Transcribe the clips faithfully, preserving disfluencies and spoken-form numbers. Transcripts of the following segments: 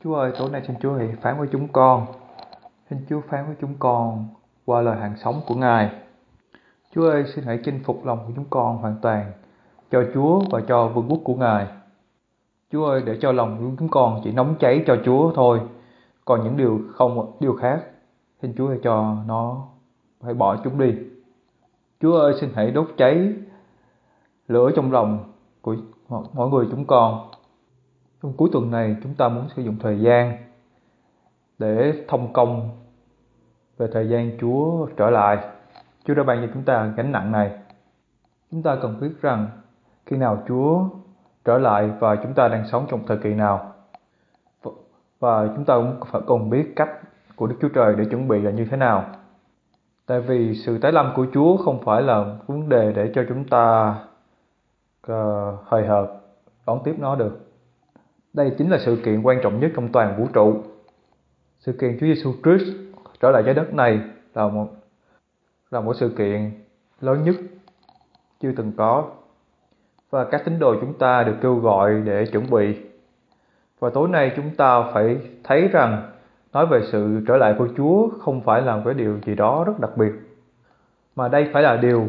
Chúa ơi, tối nay xin Chúa hãy phán với chúng con. Xin Chúa phán với chúng con qua lời hàng sống của Ngài. Chúa ơi, xin hãy chinh phục lòng của chúng con hoàn toàn cho Chúa và cho vương quốc của Ngài. Chúa ơi, để cho lòng của chúng con chỉ nóng cháy cho Chúa thôi. Còn những điều không điều khác, xin Chúa hãy cho nó hãy bỏ chúng đi. Chúa ơi, xin hãy đốt cháy lửa trong lòng của mỗi người chúng con. Trong cuối tuần này, chúng ta muốn sử dụng thời gian để thông công về thời gian Chúa trở lại. Chúa đã ban cho chúng ta gánh nặng này. Chúng ta cần biết rằng khi nào Chúa trở lại và chúng ta đang sống trong thời kỳ nào. Và chúng ta cũng phải cần biết cách của Đức Chúa Trời để chuẩn bị là như thế nào. Tại vì sự tái lâm của Chúa không phải là vấn đề để cho chúng ta uh, hời hợt đón tiếp nó được. Đây chính là sự kiện quan trọng nhất trong toàn vũ trụ. Sự kiện Chúa Giêsu Christ trở lại trái đất này là một là một sự kiện lớn nhất chưa từng có. Và các tín đồ chúng ta được kêu gọi để chuẩn bị. Và tối nay chúng ta phải thấy rằng nói về sự trở lại của Chúa không phải là một cái điều gì đó rất đặc biệt, mà đây phải là điều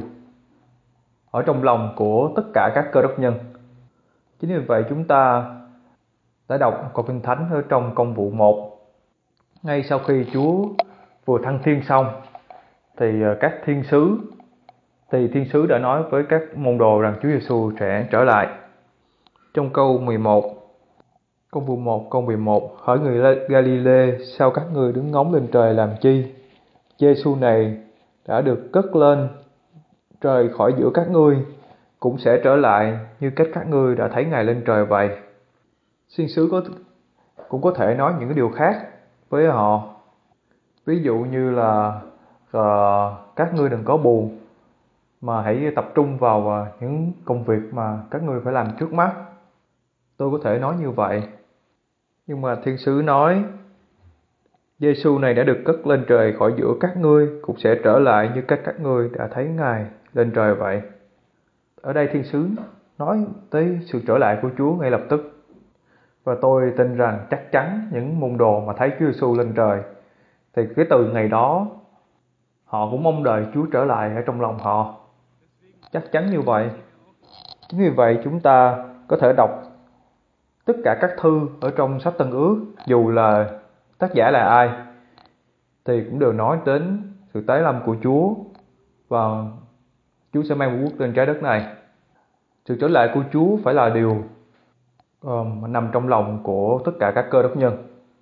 ở trong lòng của tất cả các cơ đốc nhân. Chính vì vậy chúng ta đã đọc câu Kinh Thánh ở trong Công vụ một. Ngay sau khi Chúa vừa thăng thiên xong thì các thiên sứ thì thiên sứ đã nói với các môn đồ rằng Chúa Giêsu sẽ trở lại. Trong câu mười một, Công vụ một câu mười một, hỏi người Galile, sao các ngươi đứng ngóng lên trời làm chi? Giêsu này đã được cất lên trời khỏi giữa các ngươi, cũng sẽ trở lại như cách các ngươi đã thấy Ngài lên trời vậy. Thiên sứ có cũng có thể nói những cái điều khác với họ. Ví dụ như là uh, các ngươi đừng có buồn, mà hãy tập trung vào uh, những công việc mà các ngươi phải làm trước mắt. Tôi có thể nói như vậy. Nhưng mà thiên sứ nói Giêsu này đã được cất lên trời khỏi giữa các ngươi, cũng sẽ trở lại như cách các ngươi đã thấy Ngài lên trời vậy. Ở đây thiên sứ nói tới sự trở lại của Chúa ngay lập tức. Và tôi tin rằng chắc chắn những môn đồ mà thấy Chúa Giêsu lên trời thì cái từ ngày đó họ cũng mong đợi Chúa trở lại ở trong lòng họ. Chắc chắn như vậy. Chính vì vậy chúng ta có thể đọc tất cả các thư ở trong sách Tân Ước, dù là tác giả là ai, thì cũng đều nói đến sự tái lâm của Chúa và Chúa sẽ mang vương quốc lên trái đất này. Sự trở lại của Chúa phải là điều um, nằm trong lòng của tất cả các cơ đốc nhân.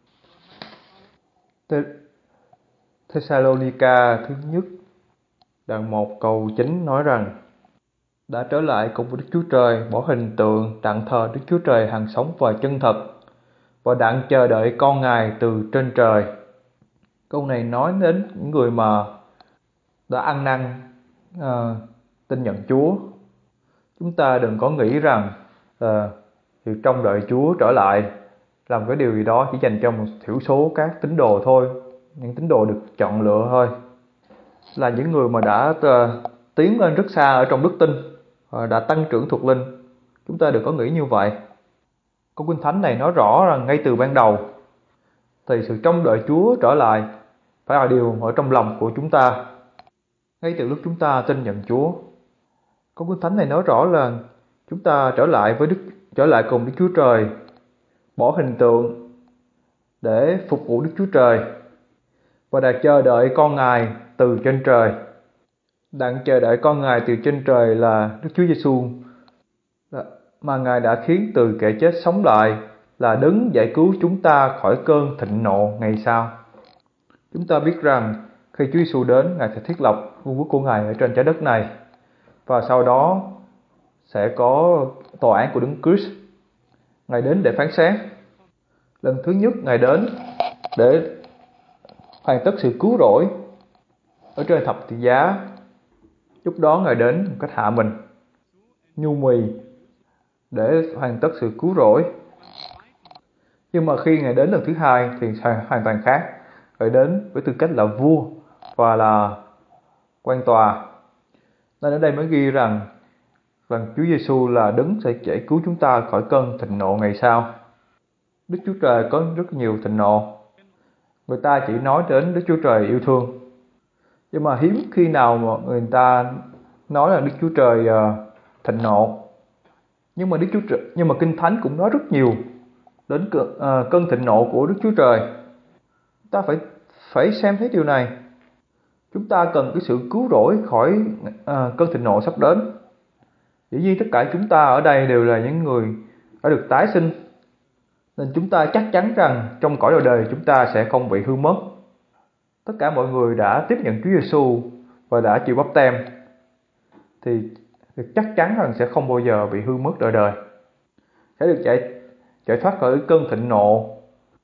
Thessalonica thứ nhất đoạn một câu chín nói rằng đã trở lại cùng với Đức Chúa Trời, bỏ hình tượng đặng thờ Đức Chúa Trời hằng sống và chân thật, và đặng chờ đợi con Ngài từ trên trời. Câu này nói đến những người mà đã ăn năn uh, tin nhận Chúa. Chúng ta đừng có nghĩ rằng uh, sự trông đợi Chúa trở lại làm cái điều gì đó chỉ dành cho một thiểu số các tín đồ thôi, những tín đồ được chọn lựa thôi, là những người mà đã uh, tiến lên rất xa ở trong đức tin, uh, đã tăng trưởng thuộc linh. Chúng ta đừng có nghĩ như vậy. Câu Kinh Thánh này nói rõ rằng ngay từ ban đầu thì sự trông đợi Chúa trở lại phải là điều ở trong lòng của chúng ta ngay từ lúc chúng ta tin nhận Chúa. Câu Kinh Thánh này nói rõ là chúng ta trở lại với Đức trở lại cùng Đức Chúa Trời, bỏ hình tượng để phục vụ Đức Chúa Trời, và đã chờ đợi con Ngài từ trên trời. Đặng chờ đợi con Ngài từ trên trời là Đức Chúa Giêsu mà Ngài đã khiến từ kẻ chết sống lại, là đấng giải cứu chúng ta khỏi cơn thịnh nộ ngày sau. Chúng ta biết rằng khi Chúa Giêsu đến, Ngài sẽ thiết lập vương quốc của Ngài ở trên trái đất này, và sau đó sẽ có tòa án của Đấng Christ. Ngài đến để phán xét. Lần thứ nhất Ngài đến để hoàn tất sự cứu rỗi ở trên thập tự giá. Lúc đó Ngài đến một cách hạ mình, nhu mì để hoàn tất sự cứu rỗi. Nhưng mà khi Ngài đến lần thứ hai thì hoàn toàn khác. Ngài đến với tư cách là vua và là quan tòa. Nên ở đây mới ghi rằng rằng Chúa Giêsu là đấng sẽ giải cứu chúng ta khỏi cơn thịnh nộ ngày sau. Đức Chúa Trời có rất nhiều thịnh nộ. Người ta chỉ nói đến Đức Chúa Trời yêu thương, nhưng mà hiếm khi nào mà người ta nói là Đức Chúa Trời uh, thịnh nộ. Nhưng mà Đức Chúa Trời, nhưng mà Kinh Thánh cũng nói rất nhiều đến cơn, uh, cơn thịnh nộ của Đức Chúa Trời. Chúng ta phải phải xem thấy điều này. Chúng ta cần cái sự cứu rỗi khỏi uh, cơn thịnh nộ sắp đến. Dĩ nhiên tất cả chúng ta ở đây đều là những người đã được tái sinh, nên chúng ta chắc chắn rằng trong cõi đời đời chúng ta sẽ không bị hư mất. Tất cả mọi người đã tiếp nhận Chúa Giêsu và đã chịu báp têm thì, thì chắc chắn rằng sẽ không bao giờ bị hư mất đời đời, sẽ được giải giải thoát khỏi cơn thịnh nộ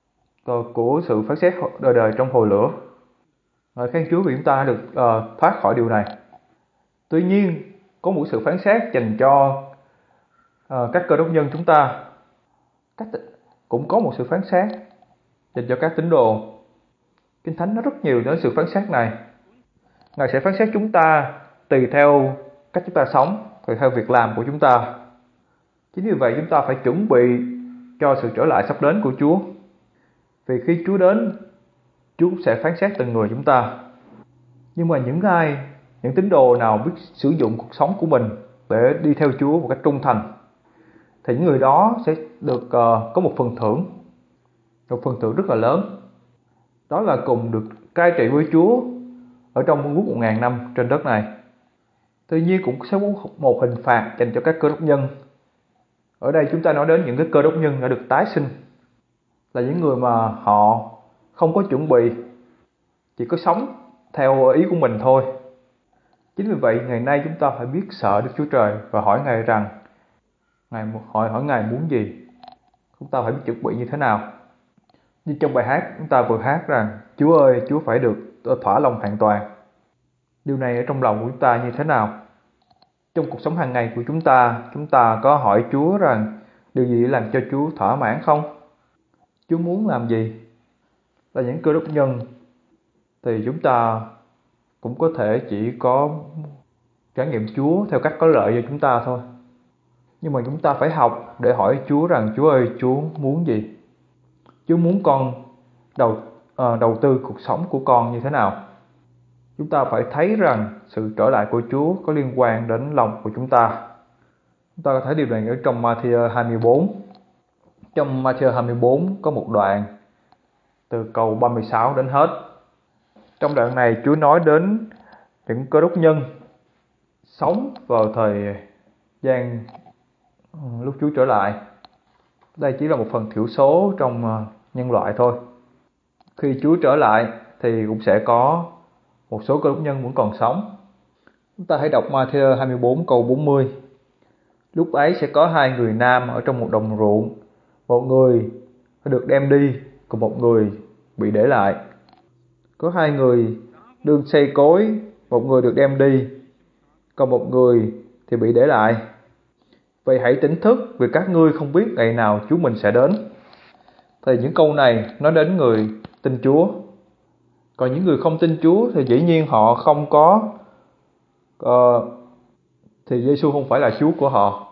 của sự phán xét đời đời trong hồ lửa. Ngợi khen Chúa vì chúng ta được uh, thoát khỏi điều này. Tuy nhiên có một sự phán xét dành cho uh, các cơ đốc nhân chúng ta. Các cũng có một sự phán xét dành cho các tín đồ. Kinh Thánh nói rất nhiều đến sự phán xét này. Ngài sẽ phán xét chúng ta tùy theo cách chúng ta sống, tùy theo việc làm của chúng ta. Chính vì vậy chúng ta phải chuẩn bị cho sự trở lại sắp đến của Chúa. Vì khi Chúa đến, Chúa cũng sẽ phán xét từng người chúng ta. Nhưng mà những ai, những tín đồ nào biết sử dụng cuộc sống của mình để đi theo Chúa một cách trung thành, thì những người đó sẽ được uh, có một phần thưởng, một phần thưởng rất là lớn. Đó là cùng được cai trị với Chúa ở trong vương quốc một ngàn năm trên đất này. Tuy nhiên cũng sẽ có một hình phạt dành cho các cơ đốc nhân. Ở đây chúng ta nói đến những cái cơ đốc nhân đã được tái sinh, là những người mà họ không có chuẩn bị, chỉ có sống theo ý của mình thôi. Chính vì vậy ngày nay chúng ta phải biết sợ Đức Chúa Trời và hỏi Ngài rằng Ngài hỏi hỏi Ngài muốn gì. Chúng ta phải biết chuẩn bị như thế nào. Như trong bài hát chúng ta vừa hát rằng Chúa ơi, Chúa phải được thỏa lòng hoàn toàn. Điều này ở trong lòng của chúng ta như thế nào? Trong cuộc sống hàng ngày của chúng ta, chúng ta có hỏi Chúa rằng điều gì làm cho Chúa thỏa mãn không? Chúa muốn làm gì? Là những cơ đốc nhân thì chúng ta cũng có thể chỉ có trải nghiệm Chúa theo cách có lợi cho chúng ta thôi. Nhưng mà chúng ta phải học để hỏi Chúa rằng Chúa ơi, Chúa muốn gì? Chúa muốn con đầu, uh, đầu tư cuộc sống của con như thế nào? Chúng ta phải thấy rằng sự trở lại của Chúa có liên quan đến lòng của chúng ta. Chúng ta có thấy điều này ở trong Ma-thi-ơ hai mươi bốn. Trong Ma-thi-ơ hai mươi bốn có một đoạn từ câu ba mươi sáu đến hết. Trong đoạn này Chúa nói đến những cơ đốc nhân sống vào thời gian lúc Chúa trở lại. Đây chỉ là một phần thiểu số trong nhân loại thôi. Khi Chúa trở lại thì cũng sẽ có một số cơ đốc nhân vẫn còn sống. Chúng ta hãy đọc Ma-thi-ơ hai mươi bốn câu bốn mươi. Lúc ấy sẽ có hai người nam ở trong một đồng ruộng, một người được đem đi, còn một người bị để lại. Có hai người đương xây cối, một người được đem đi, còn một người thì bị để lại. Vậy hãy tỉnh thức vì các ngươi không biết ngày nào Chúa mình sẽ đến. Thì những câu này nói đến người tin Chúa. Còn những người không tin Chúa thì dĩ nhiên họ không có uh, thì Giêsu không phải là Chúa của họ.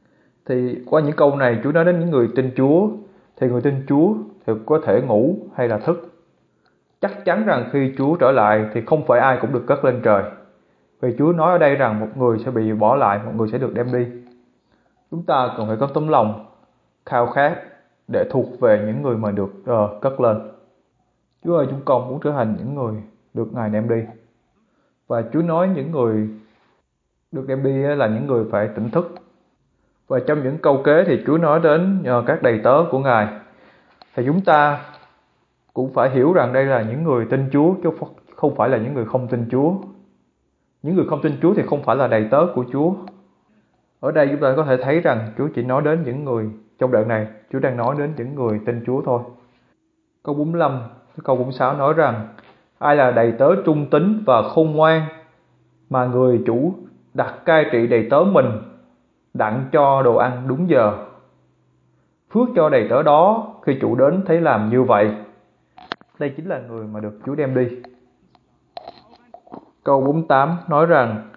Thì qua những câu này Chúa nói đến những người tin Chúa, thì người tin Chúa thì có thể ngủ hay là thức. Chắc chắn rằng khi Chúa trở lại thì không phải ai cũng được cất lên trời. Vì Chúa nói ở đây rằng một người sẽ bị bỏ lại, một người sẽ được đem đi. Chúng ta cần phải có tấm lòng khao khát để thuộc về những người mà được uh, cất lên. Chúa ơi, chúng con muốn trở thành những người được Ngài đem đi. Và Chúa nói những người được đem đi là những người phải tỉnh thức. Và trong những câu kế thì Chúa nói đến uh, các đầy tớ của Ngài. Thì chúng ta cũng phải hiểu rằng đây là những người tin Chúa chứ không phải là những người không tin Chúa. Những người không tin Chúa thì không phải là đầy tớ của Chúa. Ở đây chúng ta có thể thấy rằng Chúa chỉ nói đến những người, trong đoạn này Chúa đang nói đến những người tin Chúa thôi. Câu bốn mươi lăm, câu bốn mươi sáu nói rằng ai là đầy tớ trung tín và khôn ngoan mà người chủ đặt cai trị đầy tớ mình, đặng cho đồ ăn đúng giờ. Phước cho đầy tớ đó khi chủ đến thấy làm như vậy. Đây chính là người mà được Chúa đem đi. Câu bốn mươi tám nói rằng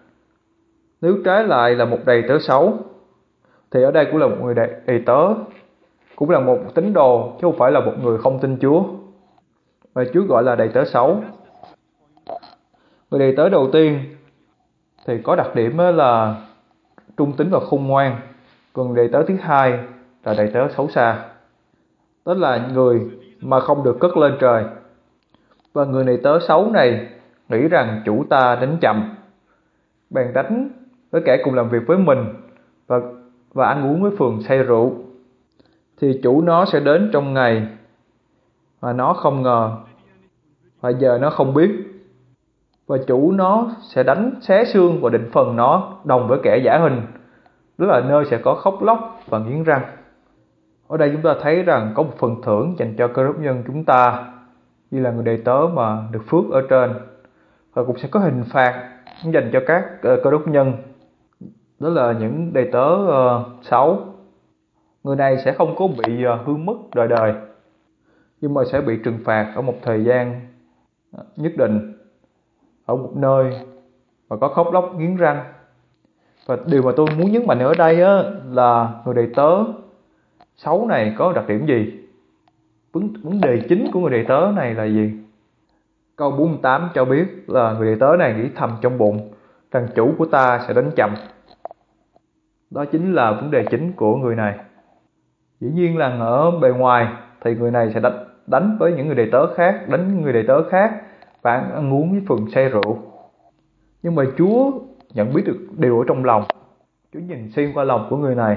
nếu trái lại là một đầy tớ xấu, thì ở đây cũng là một người đầy, đầy tớ cũng là một tín đồ chứ không phải là một người không tin Chúa. Và Chúa gọi là đầy tớ xấu. Người đầy tớ đầu tiên thì có đặc điểm là trung tín và khôn ngoan. Còn đầy tớ thứ hai là đầy tớ xấu xa. Đó là người mà không được cất lên trời. Và người đầy tớ xấu này nghĩ rằng chủ ta đánh chậm, bèn đánh với kẻ cùng làm việc với mình và, và ăn uống với phường say rượu. Thì chủ nó sẽ đến trong ngày mà nó không ngờ, và giờ nó không biết. Và chủ nó sẽ đánh xé xương và định phần nó đồng với kẻ giả hình. Đó là nơi sẽ có khóc lóc và nghiến răng. Ở đây chúng ta thấy rằng có một phần thưởng dành cho cơ đốc nhân chúng ta, như là người đầy tớ mà được phước ở trên. Và cũng sẽ có hình phạt dành cho các cơ đốc nhân. Đó là những đầy tớ uh, xấu. Người này sẽ không có bị uh, hư mất đời đời, nhưng mà sẽ bị trừng phạt ở một thời gian nhất định, ở một nơi và có khóc lóc nghiến răng. Và điều mà tôi muốn nhấn mạnh ở đây á, là người đầy tớ xấu này có đặc điểm gì? Vấn đề chính của người đầy tớ này là gì? Câu bốn mươi tám cho biết là người đầy tớ này nghĩ thầm trong bụng rằng chủ của ta sẽ đánh chậm. Đó chính là vấn đề chính của người này. Dĩ nhiên là ở bề ngoài thì người này sẽ đánh, đánh với những người đầy tớ khác, đánh người đầy tớ khác và ăn uống với phường say rượu. Nhưng mà Chúa nhận biết được điều ở trong lòng. Chúa nhìn xuyên qua lòng của người này.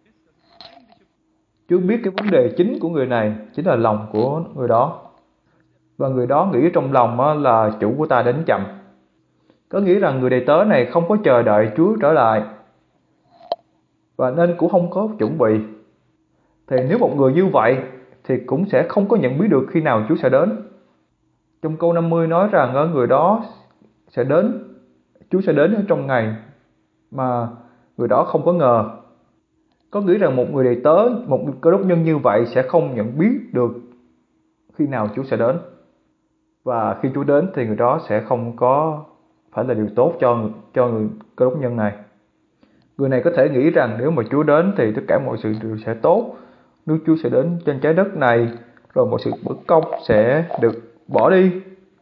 Chúa biết cái vấn đề chính của người này chính là lòng của người đó. Và người đó nghĩ trong lòng là chủ của ta đến chậm. Có nghĩa rằng người đầy tớ này không có chờ đợi Chúa trở lại, và nên cũng không có chuẩn bị. Thì nếu một người như vậy thì cũng sẽ không có nhận biết được khi nào Chúa sẽ đến. Trong câu năm mươi nói rằng người đó sẽ đến, Chúa sẽ đến ở trong ngày mà người đó không có ngờ. Có nghĩa rằng một người đầy tớ, một cơ đốc nhân như vậy sẽ không nhận biết được khi nào Chúa sẽ đến. Và khi Chúa đến thì người đó sẽ không có phải là điều tốt cho, cho người cơ đốc nhân này. Người này có thể nghĩ rằng nếu mà Chúa đến thì tất cả mọi sự đều sẽ tốt. Nếu Chúa sẽ đến trên trái đất này, rồi mọi sự bất công sẽ được bỏ đi,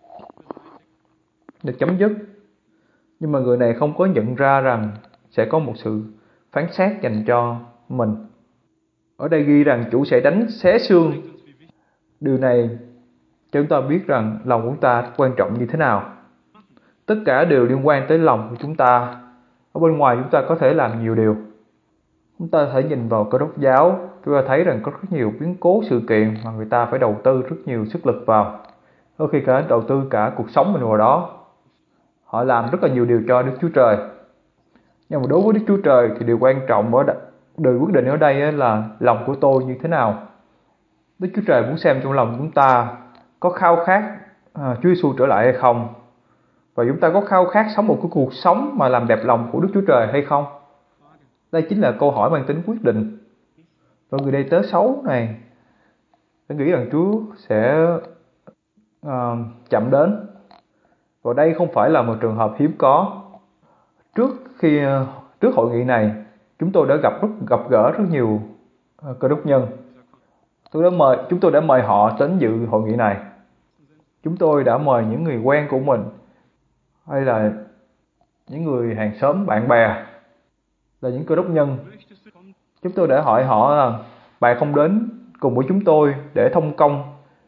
được chấm dứt. Nhưng mà người này không có nhận ra rằng sẽ có một sự phán xét dành cho mình. Ở đây ghi rằng chủ sẽ đánh xé xương. Điều này cho chúng ta biết rằng lòng của chúng ta quan trọng như thế nào. Tất cả đều liên quan tới lòng của chúng ta. Ở bên ngoài chúng ta có thể làm nhiều điều. Chúng ta có thể nhìn vào Cơ Đốc giáo, chúng ta thấy rằng có rất nhiều biến cố sự kiện mà người ta phải đầu tư rất nhiều sức lực vào. Đôi khi cả đầu tư cả cuộc sống mình vào đó. Họ làm rất là nhiều điều cho Đức Chúa Trời. Nhưng mà đối với Đức Chúa Trời thì điều quan trọng ở đây, điều quyết định ở đây là lòng của tôi như thế nào. Đức Chúa Trời muốn xem trong lòng chúng ta có khao khát à, Chúa Giêsu trở lại hay không, và chúng ta có khao khát sống một cái cuộc sống mà làm đẹp lòng của Đức Chúa Trời hay không. Đây chính là câu hỏi mang tính quyết định. Và người đầy tớ xấu này tôi nghĩ rằng Chúa sẽ uh, chậm đến. Và đây không phải là một trường hợp hiếm có. Trước khi trước hội nghị này, chúng tôi đã gặp rất, gặp gỡ rất nhiều uh, cơ đốc nhân. Tôi đã mời chúng tôi đã mời họ đến dự hội nghị này. Chúng tôi đã mời những người quen của mình, hay là những người hàng xóm bạn bè là những cơ đốc nhân. Chúng tôi đã hỏi họ là bạn không đến cùng với chúng tôi để thông công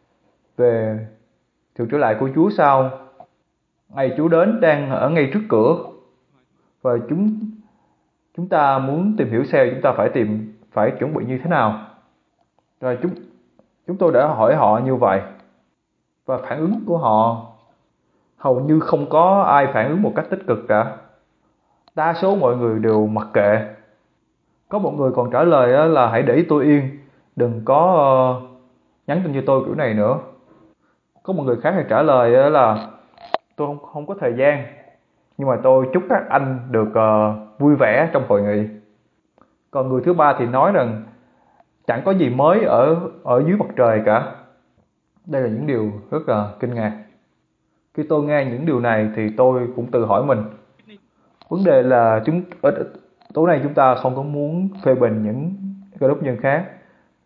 về sự trở lại của Chúa sao? Ngày Chúa đến đang ở ngay trước cửa, và chúng chúng ta muốn tìm hiểu xem chúng ta phải tìm phải chuẩn bị như thế nào. Rồi chúng chúng tôi đã hỏi họ như vậy, và phản ứng của họ hầu như không có ai phản ứng một cách tích cực cả. Đa số mọi người đều mặc kệ. Có một người còn trả lời là hãy để tôi yên, đừng có nhắn tin cho tôi kiểu này nữa. Có một người khác thì trả lời là tôi không, không có thời gian, nhưng mà tôi chúc các anh được uh, vui vẻ trong hội nghị. Còn người thứ ba thì nói rằng chẳng có gì mới ở ở dưới mặt trời cả. Đây là những điều rất là kinh ngạc. Khi tôi nghe những điều này thì tôi cũng tự hỏi mình. Vấn đề là chúng ở tối nay chúng ta không có muốn phê bình những cơ đốc nhân khác,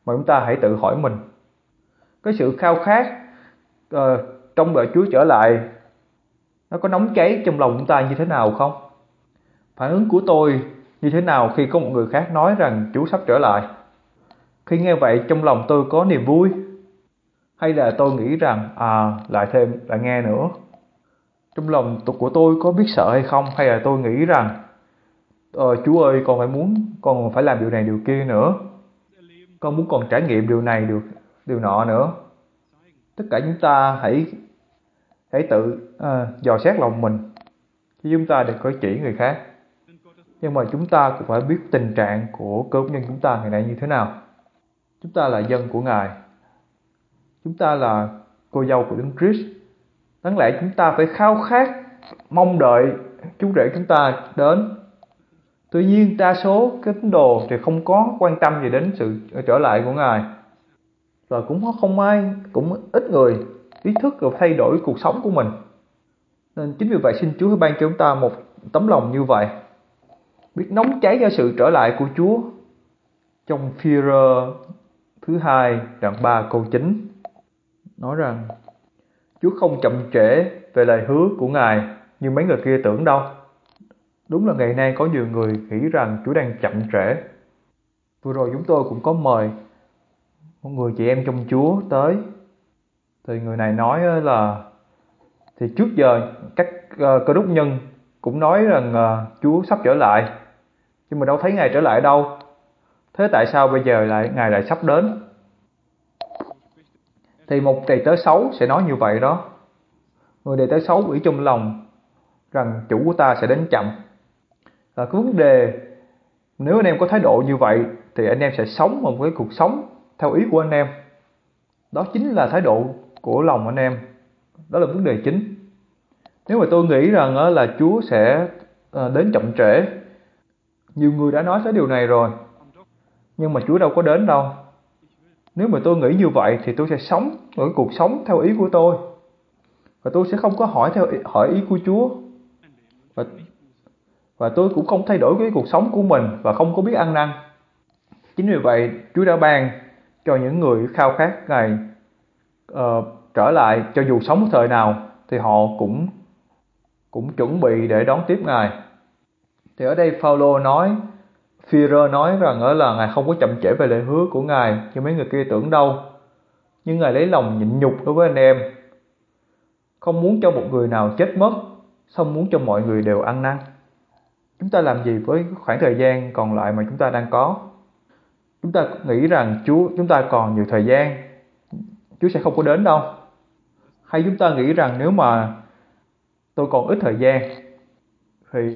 mà chúng ta hãy tự hỏi mình, cái sự khao khát uh, trong đợi Chúa trở lại nó có nóng cháy trong lòng chúng ta như thế nào không? Phản ứng của tôi như thế nào khi có một người khác nói rằng Chúa sắp trở lại? Khi nghe vậy trong lòng tôi có niềm vui, hay là tôi nghĩ rằng à lại thêm lại nghe nữa? Trong lòng của tôi có biết sợ hay không, hay là tôi nghĩ rằng ờ, Chúa ơi, con phải muốn con phải làm điều này điều kia nữa, con muốn còn trải nghiệm điều này điều điều nọ nữa. Tất cả chúng ta hãy hãy tự à, dò xét lòng mình, chứ chúng ta đừng có chỉ người khác. Nhưng mà chúng ta cũng phải biết tình trạng của cơ đốc nhân chúng ta ngày nay như thế nào. Chúng ta là dân của Ngài, chúng ta là cô dâu của Đấng Christ. Đáng lẽ chúng ta phải khao khát mong đợi Chúa rể chúng ta đến. Tuy nhiên đa số cái tín đồ thì không có quan tâm gì đến sự trở lại của Ngài, và cũng không ai, cũng ít người ý thức và thay đổi cuộc sống của mình. Nên chính vì vậy xin Chúa hãy ban cho chúng ta một tấm lòng như vậy, biết nóng cháy cho sự trở lại của Chúa. Trong Phi-e-rơ thứ hai đoạn ba câu chín nói rằng Chúa không chậm trễ về lời hứa của Ngài như mấy người kia tưởng đâu. Đúng là ngày nay có nhiều người nghĩ rằng Chúa đang chậm trễ. Vừa rồi chúng tôi cũng có mời một người chị em trong Chúa tới, thì người này nói là thì trước giờ các uh, cơ đốc nhân cũng nói rằng uh, Chúa sắp trở lại, nhưng mà đâu thấy Ngài trở lại đâu. Thế tại sao bây giờ lại Ngài lại sắp đến? Thì một đầy tớ xấu sẽ nói như vậy đó. Người đầy tớ xấu nghĩ trong lòng rằng chủ của ta sẽ đến chậm. Là cái vấn đề, nếu anh em có thái độ như vậy thì anh em sẽ sống một cái cuộc sống theo ý của anh em. Đó chính là thái độ của lòng anh em. Đó là vấn đề chính. Nếu mà tôi nghĩ rằng là Chúa sẽ đến chậm trễ, nhiều người đã nói tới điều này rồi, nhưng mà Chúa đâu có đến đâu. Nếu mà tôi nghĩ như vậy thì tôi sẽ sống một cái cuộc sống theo ý của tôi, và tôi sẽ không có hỏi theo hỏi ý của Chúa, và, và tôi cũng không thay đổi cái cuộc sống của mình và không có biết ăn năn. Chính vì vậy Chúa đã ban cho những người khao khát Ngài uh, trở lại, cho dù sống thời nào thì họ cũng cũng chuẩn bị để đón tiếp Ngài. Thì ở đây Phaolô nói, Phi-e-rơ nói rằng ở là Ngài không có chậm trễ về lời hứa của Ngài như mấy người kia tưởng đâu, nhưng Ngài lấy lòng nhịn nhục đối với anh em, không muốn cho một người nào chết mất, song muốn cho mọi người đều ăn năn. Chúng ta làm gì với khoảng thời gian còn lại mà chúng ta đang có? Chúng ta nghĩ rằng Chúa chúng ta còn nhiều thời gian, Chúa sẽ không có đến đâu. Hay chúng ta nghĩ rằng nếu mà tôi còn ít thời gian thì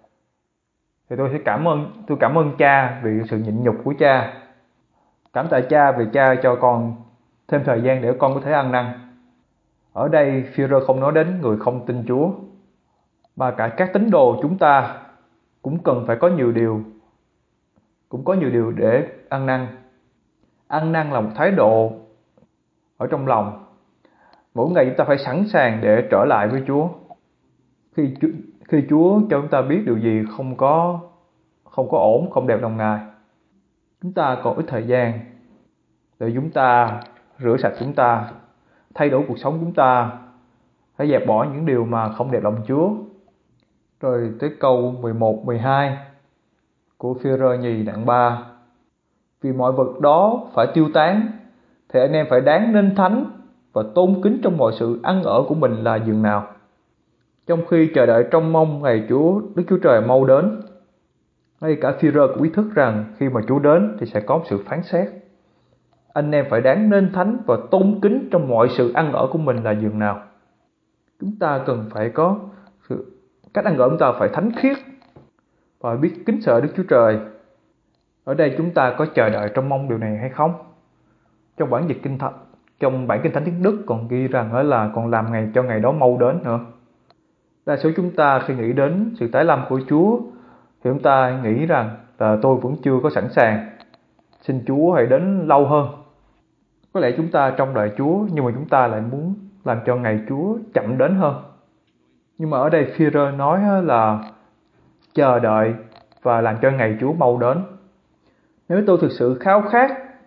thì tôi sẽ cảm ơn tôi cảm ơn cha vì sự nhịn nhục của cha. Cảm tạ cha vì cha cho con thêm thời gian để con có thể ăn năn. Ở đây Phi-e-rơ không nói đến người không tin Chúa, mà cả các tín đồ chúng ta cũng cần phải có nhiều điều cũng có nhiều điều để ăn năn. Ăn năn là một thái độ ở trong lòng. Mỗi ngày chúng ta phải sẵn sàng để trở lại với Chúa. Khi Chúa, khi Chúa cho chúng ta biết điều gì không có không có ổn, không đẹp lòng Ngài, chúng ta còn ít thời gian để chúng ta rửa sạch chúng ta, thay đổi cuộc sống chúng ta, phải dẹp bỏ những điều mà không đẹp lòng Chúa. Rồi tới câu mười một, mười hai của Phi-e-rơ nhì đoạn ba. Vì mọi vật đó phải tiêu tán, thì anh em phải đáng nên thánh và tôn kính trong mọi sự ăn ở của mình là dường nào. Trong khi chờ đợi trong mong ngày Chúa Đức Chúa Trời mau đến. Ngay cả Phi-e-rơ cũng ý thức rằng khi mà Chúa đến thì sẽ có sự phán xét. Anh em phải đáng nên thánh và tôn kính trong mọi sự ăn ở của mình là dường nào. Chúng ta cần phải có sự cách ăn ở, chúng ta phải thánh khiết và biết kính sợ Đức Chúa Trời. Ở đây chúng ta có chờ đợi trong mong điều này hay không? Trong bản dịch kinh thánh, trong bản kinh thánh tiếng Đức còn ghi rằng là còn làm ngày cho ngày đó mau đến nữa. Đa số chúng ta khi nghĩ đến sự tái lâm của Chúa thì chúng ta nghĩ rằng là tôi vẫn chưa có sẵn sàng, xin Chúa hãy đến lâu hơn. Có lẽ chúng ta trông đợi Chúa, nhưng mà chúng ta lại muốn làm cho ngày Chúa chậm đến hơn. Nhưng mà ở đây Phi-e-rơ nói là chờ đợi và làm cho ngày Chúa mau đến. Nếu tôi thực sự khao khát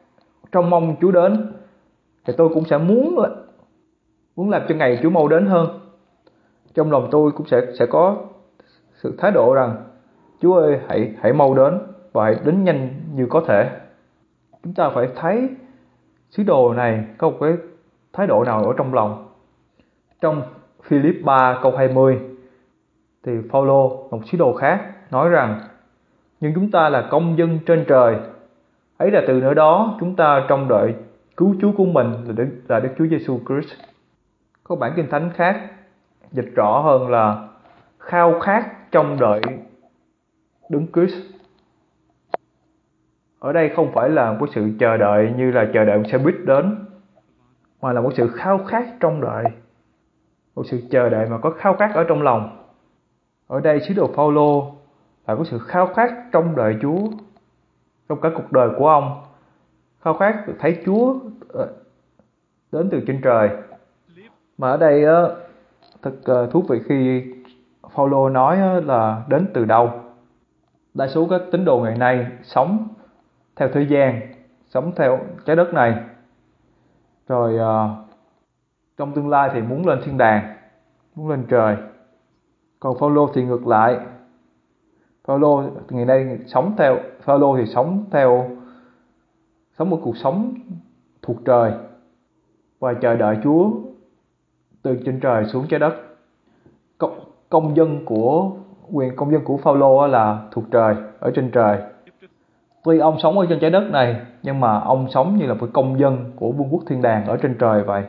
trông mong Chúa đến, thì tôi cũng sẽ muốn muốn làm cho ngày Chúa mau đến hơn. Trong lòng tôi cũng sẽ sẽ có sự thái độ rằng Chúa ơi, hãy hãy mau đến và hãy đến nhanh như có thể. Chúng ta phải thấy sứ đồ này có một cái thái độ nào ở trong lòng. Trong Philip ba câu hai mươi thì Phaolô, một sứ đồ khác, nói rằng: nhưng chúng ta là công dân trên trời, ấy là từ nơi đó chúng ta trông đợi cứu Chúa của mình là Đức, là Đức Chúa Giêsu Christ. Có bản kinh thánh khác dịch rõ hơn là khao khát trông đợi Đấng Christ. Ở đây không phải là một sự chờ đợi như là chờ đợi một xe buýt đến, mà là một sự khao khát trông đợi, một sự chờ đợi mà có khao khát ở trong lòng. Ở đây sứ đồ Phaolô là có sự khao khát trông đợi Chúa trong cả cuộc đời của ông, khao khát được thấy Chúa đến từ trên trời. Mà ở đây thật thú vị khi Phaolô nói là đến từ đâu. Đa số các tín đồ ngày nay sống theo thế gian, sống theo trái đất này, rồi uh, trong tương lai thì muốn lên thiên đàng, muốn lên trời. Còn Phaolô thì ngược lại. Phaolô ngày nay sống theo Phaolô thì sống theo sống một cuộc sống thuộc trời và chờ đợi Chúa từ trên trời xuống trái đất. Công, công dân của quyền công dân của Phaolô là thuộc trời, ở trên trời. Tuy ông sống ở trên trái đất này, nhưng mà ông sống như là một công dân của vương quốc thiên đàng ở trên trời vậy.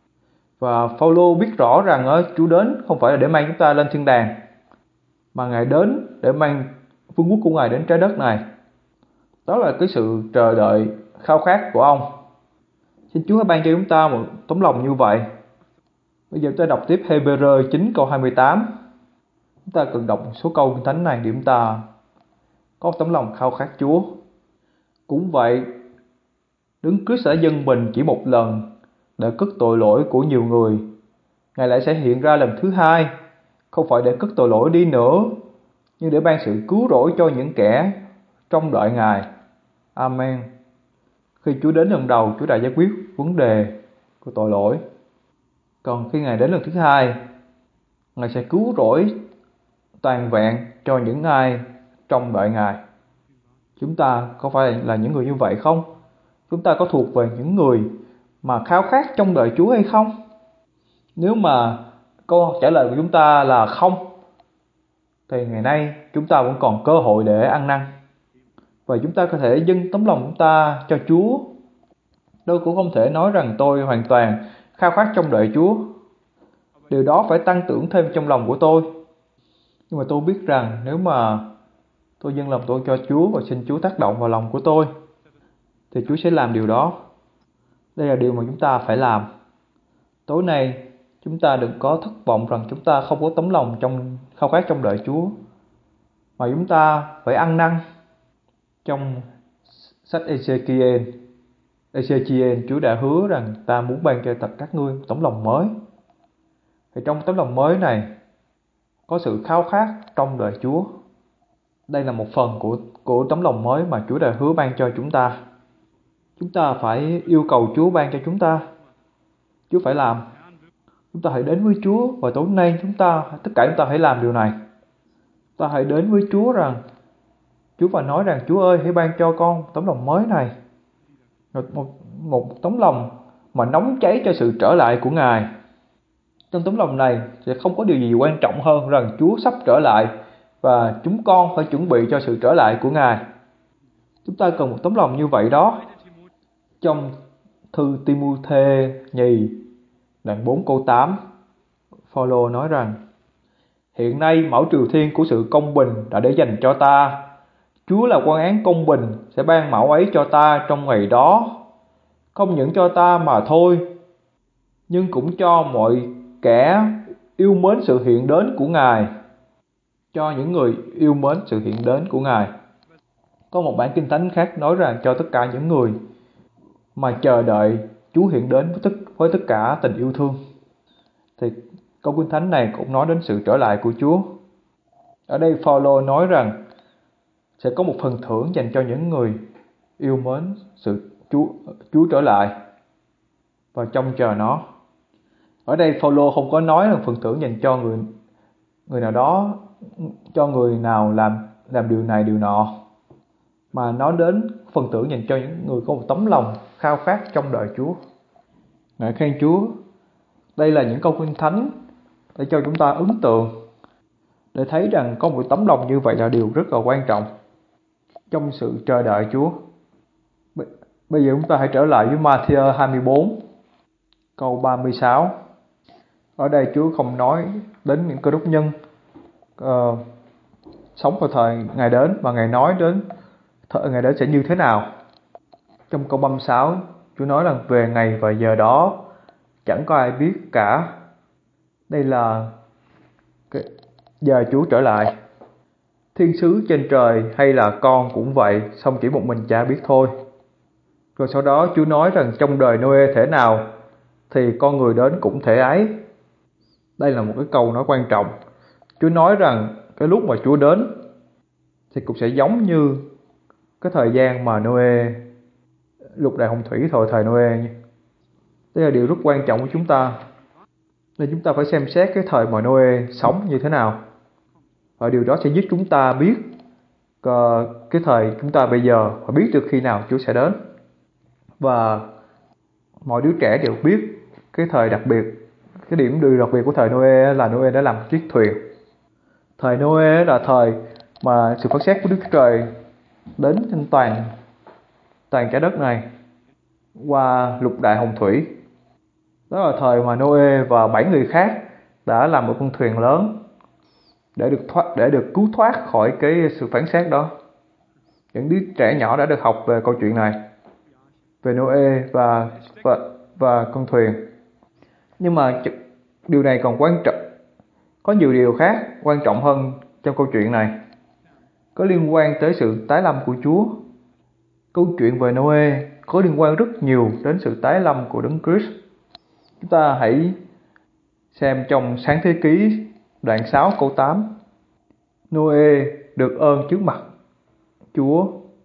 Và Phaolô biết rõ rằng Chúa đến không phải là để mang chúng ta lên thiên đàng, mà Ngài đến để mang vương quốc của Ngài đến trái đất này. Đó là cái sự chờ đợi khao khát của ông. Xin Chúa hãy ban cho chúng ta một tấm lòng như vậy. Bây giờ chúng ta đọc tiếp Hê-bê-rơ chín câu hai mươi tám. Chúng ta cần đọc một số câu kinh thánh này để chúng ta có tấm lòng khao khát Chúa. Cũng vậy, Đấng Christ đã dâng mình chỉ một lần để cất tội lỗi của nhiều người. Ngài lại sẽ hiện ra lần thứ hai, không phải để cất tội lỗi đi nữa, nhưng để ban sự cứu rỗi cho những kẻ trông đợi Ngài. Amen. Khi Chúa đến lần đầu, Chúa đã giải quyết vấn đề của tội lỗi. Còn khi Ngài đến lần thứ hai, Ngài sẽ cứu rỗi toàn vẹn cho những ai trông đợi Ngài. Chúng ta có phải là những người như vậy không? Chúng ta có thuộc về những người mà khao khát trông đợi Chúa hay không? Nếu mà câu trả lời của chúng ta là không, thì ngày nay chúng ta vẫn còn cơ hội để ăn năn. Và chúng ta có thể dâng tấm lòng chúng ta cho Chúa. Tôi cũng không thể nói rằng tôi hoàn toàn khao khát trông đợi Chúa. Điều đó phải tăng trưởng thêm trong lòng của tôi. Nhưng mà tôi biết rằng nếu mà tôi dâng lòng tôi cho Chúa và xin Chúa tác động vào lòng của tôi, thì Chúa sẽ làm điều đó. Đây là điều mà chúng ta phải làm. Tối nay chúng ta đừng có thất vọng rằng chúng ta không có tấm lòng trong khao khát trong đợi Chúa, mà chúng ta phải ăn năn. Trong sách Ê-xê-ki-ên, Ê-xê-chi-ên, Chúa đã hứa rằng ta muốn ban cho tất các ngươi tấm lòng mới. Thì trong tấm lòng mới này có sự khao khát trong đợi Chúa. Đây là một phần của, của tấm lòng mới mà Chúa đã hứa ban cho chúng ta. Chúng ta phải yêu cầu Chúa ban cho chúng ta. Chúa phải làm. Chúng ta hãy đến với Chúa, và tối nay chúng ta tất cả chúng ta hãy làm điều này. Ta hãy đến với Chúa rằng Chúa và nói rằng Chúa ơi, hãy ban cho con tấm lòng mới này. Một, một, một tấm lòng mà nóng cháy cho sự trở lại của Ngài. Trong tấm lòng này sẽ không có điều gì quan trọng hơn rằng Chúa sắp trở lại và chúng con phải chuẩn bị cho sự trở lại của Ngài. Chúng ta cần một tấm lòng như vậy đó. Trong thư Ti-mô-thê nhì đoạn bốn câu tám, Phaolô nói rằng: hiện nay mão triều thiên của sự công bình đã để dành cho ta. Chúa là quan án công bình sẽ ban mão ấy cho ta trong ngày đó, không những cho ta mà thôi, nhưng cũng cho mọi kẻ yêu mến sự hiện đến của Ngài. Cho những người yêu mến sự hiện đến của Ngài. Có một bản kinh thánh khác nói rằng cho tất cả những người mà chờ đợi Chúa hiện đến với tất, với tất cả tình yêu thương. Thì câu kinh thánh này cũng nói đến sự trở lại của Chúa. Ở đây Phaolô nói rằng sẽ có một phần thưởng dành cho những người yêu mến sự Chúa Chúa trở lại và trông chờ nó. Ở đây Phaolô không có nói là phần thưởng dành cho người người nào đó, cho người nào làm làm điều này điều nọ, mà nói đến phần thưởng dành cho những người có một tấm lòng khao khát trong đợi Chúa. Ngợi khen Chúa. Đây là những câu kinh thánh để cho chúng ta ấn tượng, để thấy rằng có một tấm lòng như vậy là điều rất là quan trọng trong sự chờ đợi Chúa. Bây giờ chúng ta hãy trở lại với Ma-thi-ơ hai mươi bốn câu ba mươi sáu. Ở đây Chúa không nói đến những cơ đốc nhân uh, sống vào thời Ngài đến, mà Ngài nói đến thời Ngài đến sẽ như thế nào. Trong câu ba mươi sáu, Chúa nói rằng về ngày và giờ đó chẳng có ai biết cả. Đây là cái giờ Chúa trở lại. Thiên sứ trên trời hay là con cũng vậy, song chỉ một mình Cha biết thôi. Rồi sau đó Chúa nói rằng trong đời Noe thể nào thì con người đến cũng thể ấy. Đây là một cái câu nói quan trọng. Chúa nói rằng cái lúc mà Chúa đến thì cũng sẽ giống như cái thời gian mà Noe, lục đại hồng thủy thời thời Noe. Đây là điều rất quan trọng của chúng ta, nên chúng ta phải xem xét cái thời mà Noe sống như thế nào, và điều đó sẽ giúp chúng ta biết uh, cái thời chúng ta bây giờ, và biết được khi nào Chúa sẽ đến. Và mọi đứa trẻ đều biết cái thời đặc biệt, cái điểm điều đặc biệt của thời Noe là Noe đã làm chiếc thuyền. Thời Noe là thời mà sự phán xét của Đức Chúa Trời đến trên toàn toàn trái đất này qua lục đại hồng thủy. Đó là thời mà Noe và bảy người khác đã làm một con thuyền lớn để được thoát, để được cứu thoát khỏi cái sự phán xét đó. Những đứa trẻ nhỏ đã được học về câu chuyện này, về Noe và và, và con thuyền. Nhưng mà điều này còn quan trọng, có nhiều điều khác quan trọng hơn trong câu chuyện này, có liên quan tới sự tái lâm của Chúa. Câu chuyện về Noe có liên quan rất nhiều đến sự tái lâm của Đấng Christ. Chúng ta hãy xem trong Sáng Thế Ký đoạn sáu câu tám. Noe được ơn trước mặt Chúa.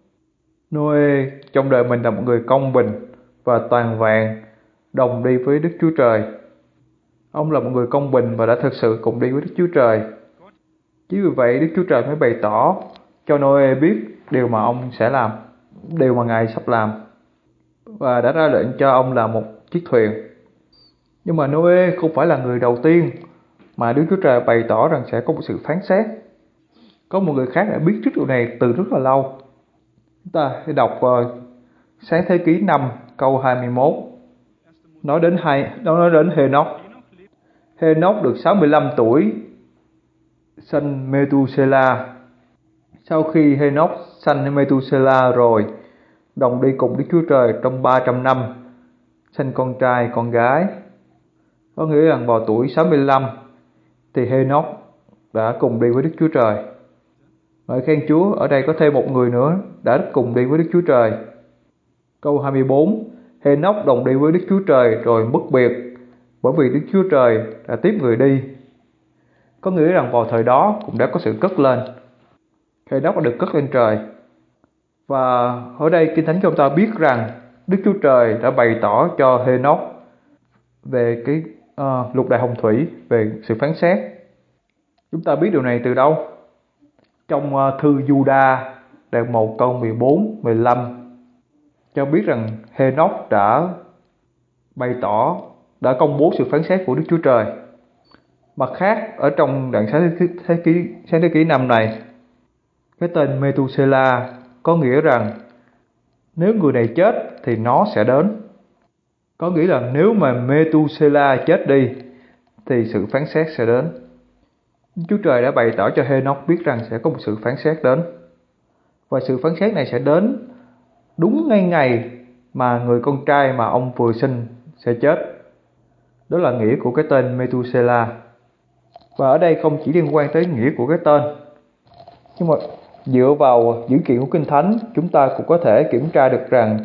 Noe trong đời mình là một người công bình và toàn vẹn, đồng đi với Đức Chúa Trời. Ông là một người công bình và đã thực sự cùng đi với Đức Chúa Trời. Chính vì vậy Đức Chúa Trời mới bày tỏ cho Noe biết điều mà ông sẽ làm, điều mà Ngài sắp làm, và đã ra lệnh cho ông làm một chiếc thuyền. Nhưng mà Noe không phải là người đầu tiên mà Đức Chúa Trời bày tỏ rằng sẽ có một sự phán xét. Có một người khác đã biết trước điều này từ rất là lâu. Chúng ta hãy đọc uh, Sáng Thế Ký năm câu hai mươi mốt. Nói đến hai, nó nói đến Hê-nóc. Hê-nóc được sáu mươi lăm tuổi sanh Mê-tu-sê-la. Sau khi Hê-nóc sanh Mê-tu-sê-la rồi, đồng đi cùng Đức Chúa Trời trong ba trăm năm, sanh con trai con gái. Có nghĩa rằng vào tuổi sáu mươi lăm thì Hê-nóc đã cùng đi với Đức Chúa Trời. Ngợi khen Chúa, ở đây có thêm một người nữa đã cùng đi với Đức Chúa Trời. Câu hai mươi bốn, Hê-nóc đồng đi với Đức Chúa Trời rồi mất biệt, bởi vì Đức Chúa Trời đã tiếp người đi. Có nghĩa rằng vào thời đó cũng đã có sự cất lên. Hê-nóc đã được cất lên trời. Và ở đây Kinh Thánh cho chúng ta biết rằng Đức Chúa Trời đã bày tỏ cho Hê-nóc về cái uh, lục đại hồng thủy, về sự phán xét. Chúng ta biết điều này từ đâu? Trong uh, thư Giu-đa đoạn một câu mười bốn, mười lăm cho biết rằng Hê-nóc đã bày tỏ, đã công bố sự phán xét của Đức Chúa Trời. Mặt khác, ở trong đoạn Sáng Thế Ký, Sáng Thế Ký năm này, cái tên Mê-tu-sê-la có nghĩa rằng nếu người này chết thì nó sẽ đến. Có nghĩa là nếu mà Mê-tu-sê-la chết đi thì sự phán xét sẽ đến. Chúa Trời đã bày tỏ cho Hê-nóc biết rằng sẽ có một sự phán xét đến. Và sự phán xét này sẽ đến đúng ngay ngày mà người con trai mà ông vừa sinh sẽ chết. Đó là nghĩa của cái tên Mê-tu-sê-la. Và ở đây không chỉ liên quan tới nghĩa của cái tên, nhưng mà dựa vào dữ kiện của Kinh Thánh, chúng ta cũng có thể kiểm tra được rằng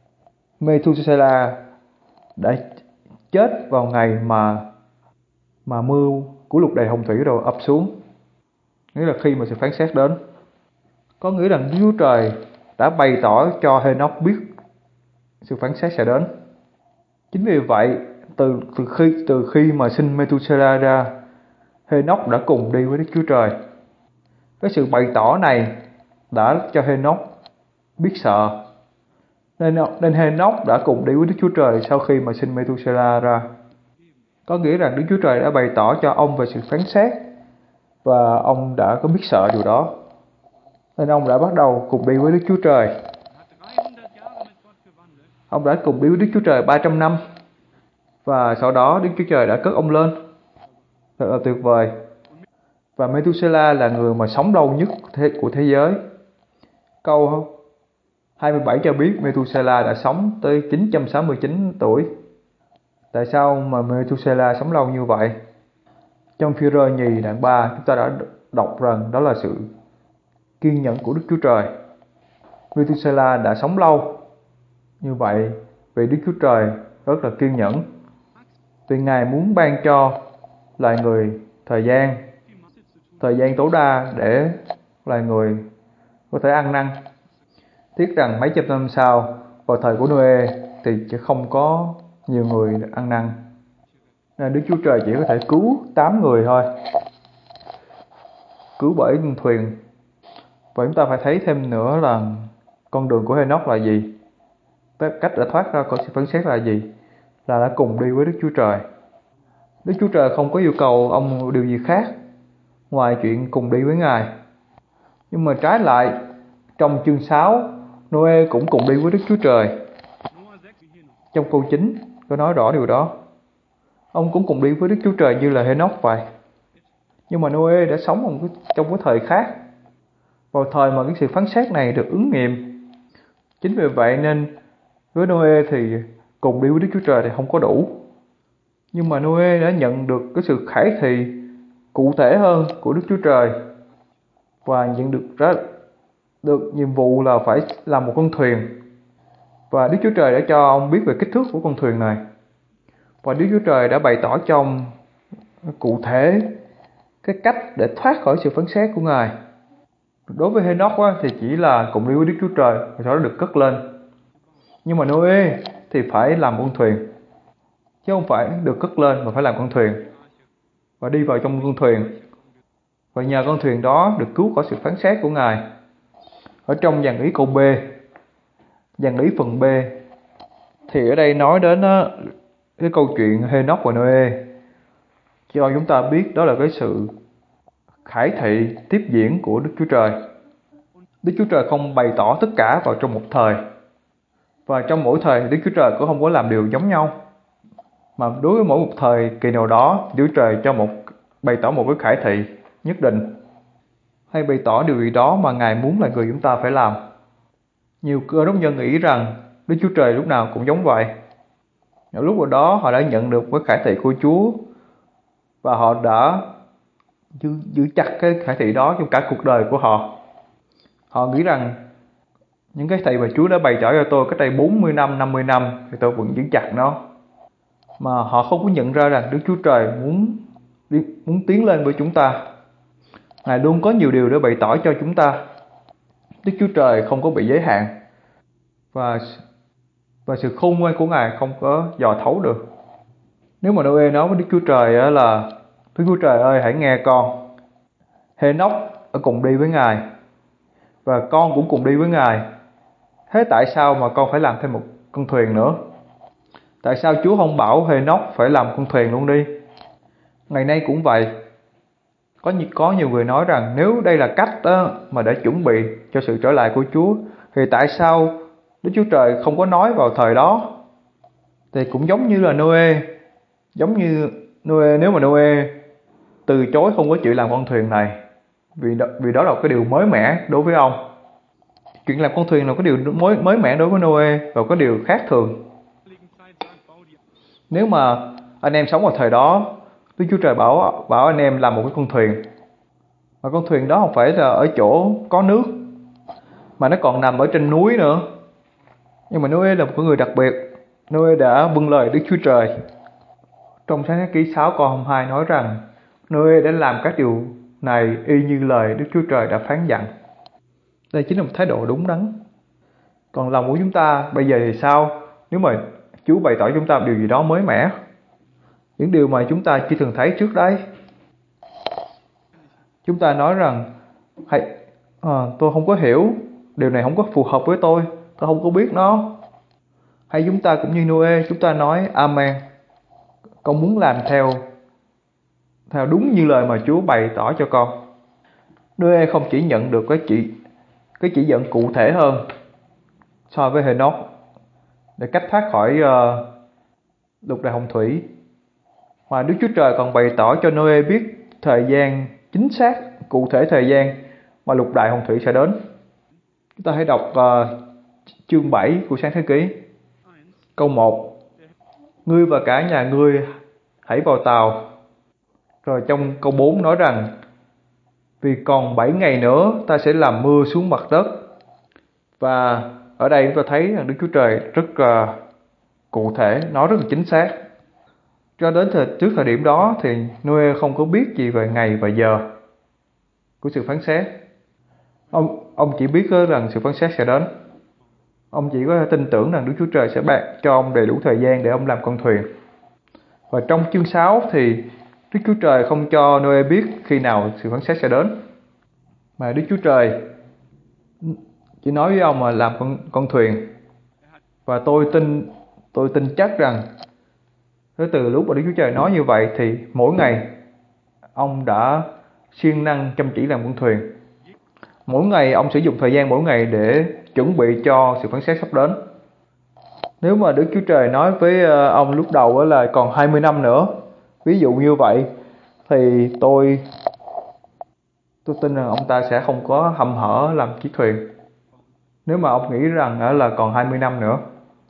Mê-tu-sê-la đã chết vào ngày mà mà mưa của lục đại hồng thủy rồi ập xuống, nghĩa là khi mà sự phán xét đến. Có nghĩa rằng Chúa Trời đã bày tỏ cho Hê-nóc biết sự phán xét sẽ đến. Chính vì vậy, từ, từ, khi, từ khi mà sinh Methuselah ra, Henoch đã cùng đi với Đức Chúa Trời. Cái sự bày tỏ này đã cho Henoch biết sợ, nên, nên Henoch đã cùng đi với Đức Chúa Trời sau khi mà sinh Methuselah ra. Có nghĩa rằng Đức Chúa Trời đã bày tỏ cho ông về sự phán xét, và ông đã có biết sợ điều đó, nên ông đã bắt đầu cùng đi với Đức Chúa Trời. Ông đã cùng đi với Đức Chúa Trời ba trăm năm, và sau đó Đức Chúa Trời đã cất ông lên. Thật là tuyệt vời. Và Methuselah là người mà sống lâu nhất của thế giới. Câu hai mươi bảy cho biết Methuselah đã sống tới chín trăm sáu mươi chín tuổi. Tại sao mà Methuselah sống lâu như vậy? Trong Phi-rơ nhì đoạn ba, chúng ta đã đọc rằng đó là sự kiên nhẫn của Đức Chúa Trời. Methuselah đã sống lâu như vậy vì Đức Chúa Trời rất là kiên nhẫn. Vì Ngài muốn ban cho loài người thời gian, thời gian tối đa để loài người có thể ăn năn. Tiếc rằng mấy trăm năm sau, vào thời của Noe thì chỉ không có nhiều người ăn năn, nên Đức Chúa Trời chỉ có thể cứu tám người thôi, cứu bởi con thuyền. Và chúng ta phải thấy thêm nữa là con đường của Henoch là gì, cách đã thoát ra khỏi sự phán xét là gì, là đã cùng đi với Đức Chúa Trời. Đức Chúa Trời không có yêu cầu ông điều gì khác ngoài chuyện cùng đi với Ngài. Nhưng mà trái lại, trong chương sáu, Noe cũng cùng đi với Đức Chúa Trời. Trong câu chín có nói rõ điều đó. Ông cũng cùng đi với Đức Chúa Trời như là Henoch vậy. Nhưng mà Noe đã sống trong cái thời khác, vào thời mà cái sự phán xét này được ứng nghiệm. Chính vì vậy nên với Noe thì cùng đi với Đức Chúa Trời thì không có đủ. Nhưng mà Noe đã nhận được cái sự khải thị cụ thể hơn của Đức Chúa Trời, và nhận được rất được nhiệm vụ là phải làm một con thuyền. Và Đức Chúa Trời đã cho ông biết về kích thước của con thuyền này. Và Đức Chúa Trời đã bày tỏ cho ông cụ thể cái cách để thoát khỏi sự phán xét của Ngài. Đối với Henoch á, thì chỉ là cùng đi với Đức Chúa Trời, và sau đó được cất lên. Nhưng mà Noe thì phải làm con thuyền, chứ không phải được cất lên mà phải làm con thuyền và đi vào trong con thuyền. Và nhờ con thuyền đó được cứu khỏi sự phán xét của Ngài. Ở trong dàn ý câu B, dàn ý phần B, thì ở đây nói đến đó, cái câu chuyện Henoch và Noe, cho chúng ta biết đó là cái sự khải thị tiếp diễn của Đức Chúa Trời. Đức Chúa Trời không bày tỏ tất cả vào trong một thời, và trong mỗi thời Đức Chúa Trời cũng không có làm điều giống nhau, mà đối với mỗi một thời kỳ nào đó, Đức Chúa Trời cho một bày tỏ một cái khải thị nhất định, hay bày tỏ điều gì đó mà Ngài muốn là người chúng ta phải làm. Nhiều cơ đốc nhân nghĩ rằng Đức Chúa Trời lúc nào cũng giống vậy. Ở lúc đó họ đã nhận được cái khải thị của Chúa, và họ đã giữ, giữ chặt cái khải thị đó trong cả cuộc đời của họ. Họ nghĩ rằng những cái thầy mà Chúa đã bày tỏ cho tôi cách đây bốn mươi năm, năm mươi năm thì tôi vẫn giữ chặt nó. Mà họ không có nhận ra rằng Đức Chúa Trời muốn muốn tiến lên với chúng ta. Ngài luôn có nhiều điều để bày tỏ cho chúng ta. Đức Chúa Trời không có bị giới hạn, và và sự khôn ngoan của Ngài không có dò thấu được. Nếu mà Noe nói với Đức Chúa Trời là: Đức Chúa Trời ơi, hãy nghe con. Henoch ở cùng đi với Ngài, và con cũng cùng đi với Ngài. Thế tại sao mà con phải làm thêm một con thuyền nữa? Tại sao Chúa không bảo Henoch phải làm con thuyền luôn đi? Ngày nay cũng vậy. Có, có nhiều người nói rằng nếu đây là cách đó mà để chuẩn bị cho sự trở lại của Chúa, thì tại sao Đức Chúa Trời không có nói vào thời đó? Thì cũng giống như là Noe. Giống như Noe, nếu mà Noe từ chối không có chịu làm con thuyền này, vì đó, vì đó là cái điều mới mẻ đối với ông. Chuyện làm con thuyền là cái điều mới, mới mẻ đối với Noe, và có điều khác thường. Nếu mà anh em sống vào thời đó, Đức Chúa Trời bảo bảo anh em làm một cái con thuyền, mà con thuyền đó không phải là ở chỗ có nước, mà nó còn nằm ở trên núi nữa. Nhưng mà Noe là một người đặc biệt. Noe đã vâng lời Đức Chúa Trời. Trong Sáng thế ký sáu câu hai mươi hai nói rằng Noe đã làm các điều này y như lời Đức Chúa Trời đã phán dặn. Đây chính là một thái độ đúng đắn. Còn lòng của chúng ta bây giờ thì sao? Nếu mà Chúa bày tỏ chúng ta điều gì đó mới mẻ, những điều mà chúng ta chưa từng thấy trước đây. Chúng ta nói rằng hay à, tôi không có hiểu, điều này không có phù hợp với tôi, tôi không có biết nó. Hay chúng ta cũng như Noe, chúng ta nói Amen, con muốn làm theo theo đúng như lời mà Chúa bày tỏ cho con. Noe không chỉ nhận được cái chỉ cái chỉ dẫn cụ thể hơn so với Henoch để cách thoát khỏi uh, lục đại hồng thủy, mà Đức Chúa Trời còn bày tỏ cho Noe biết thời gian chính xác, cụ thể thời gian mà lục đại hồng thủy sẽ đến. Chúng ta hãy đọc uh, chương bảy của Sáng Thế Ký, câu một. Ngươi và cả nhà ngươi hãy vào tàu. Rồi trong câu bốn nói rằng vì còn bảy ngày nữa ta sẽ làm mưa xuống mặt đất. Và ở đây chúng ta thấy rằng Đức Chúa Trời rất uh, cụ thể, nói rất là chính xác. Cho đến thời, trước thời điểm đó thì Noe không có biết gì về ngày và giờ của sự phán xét. Ông, ông chỉ biết rằng sự phán xét sẽ đến. Ông chỉ có tin tưởng rằng Đức Chúa Trời sẽ ban cho ông đầy đủ thời gian để ông làm con thuyền. Và trong chương sáu thì Đức Chúa Trời không cho Noe biết khi nào sự phán xét sẽ đến, mà Đức Chúa Trời chỉ nói với ông là làm con, con thuyền. Và tôi tin tôi tin chắc rằng từ lúc mà Đức Chúa Trời nói như vậy thì mỗi ngày ông đã siêng năng chăm chỉ làm con thuyền. Mỗi ngày ông sử dụng thời gian mỗi ngày để chuẩn bị cho sự phán xét sắp đến. Nếu mà Đức Chúa Trời nói với ông lúc đầu là còn hai mươi năm nữa, ví dụ như vậy, thì tôi tôi tin rằng ông ta sẽ không có hăm hở làm chiếc thuyền. Nếu mà ông nghĩ rằng là còn hai mươi năm nữa,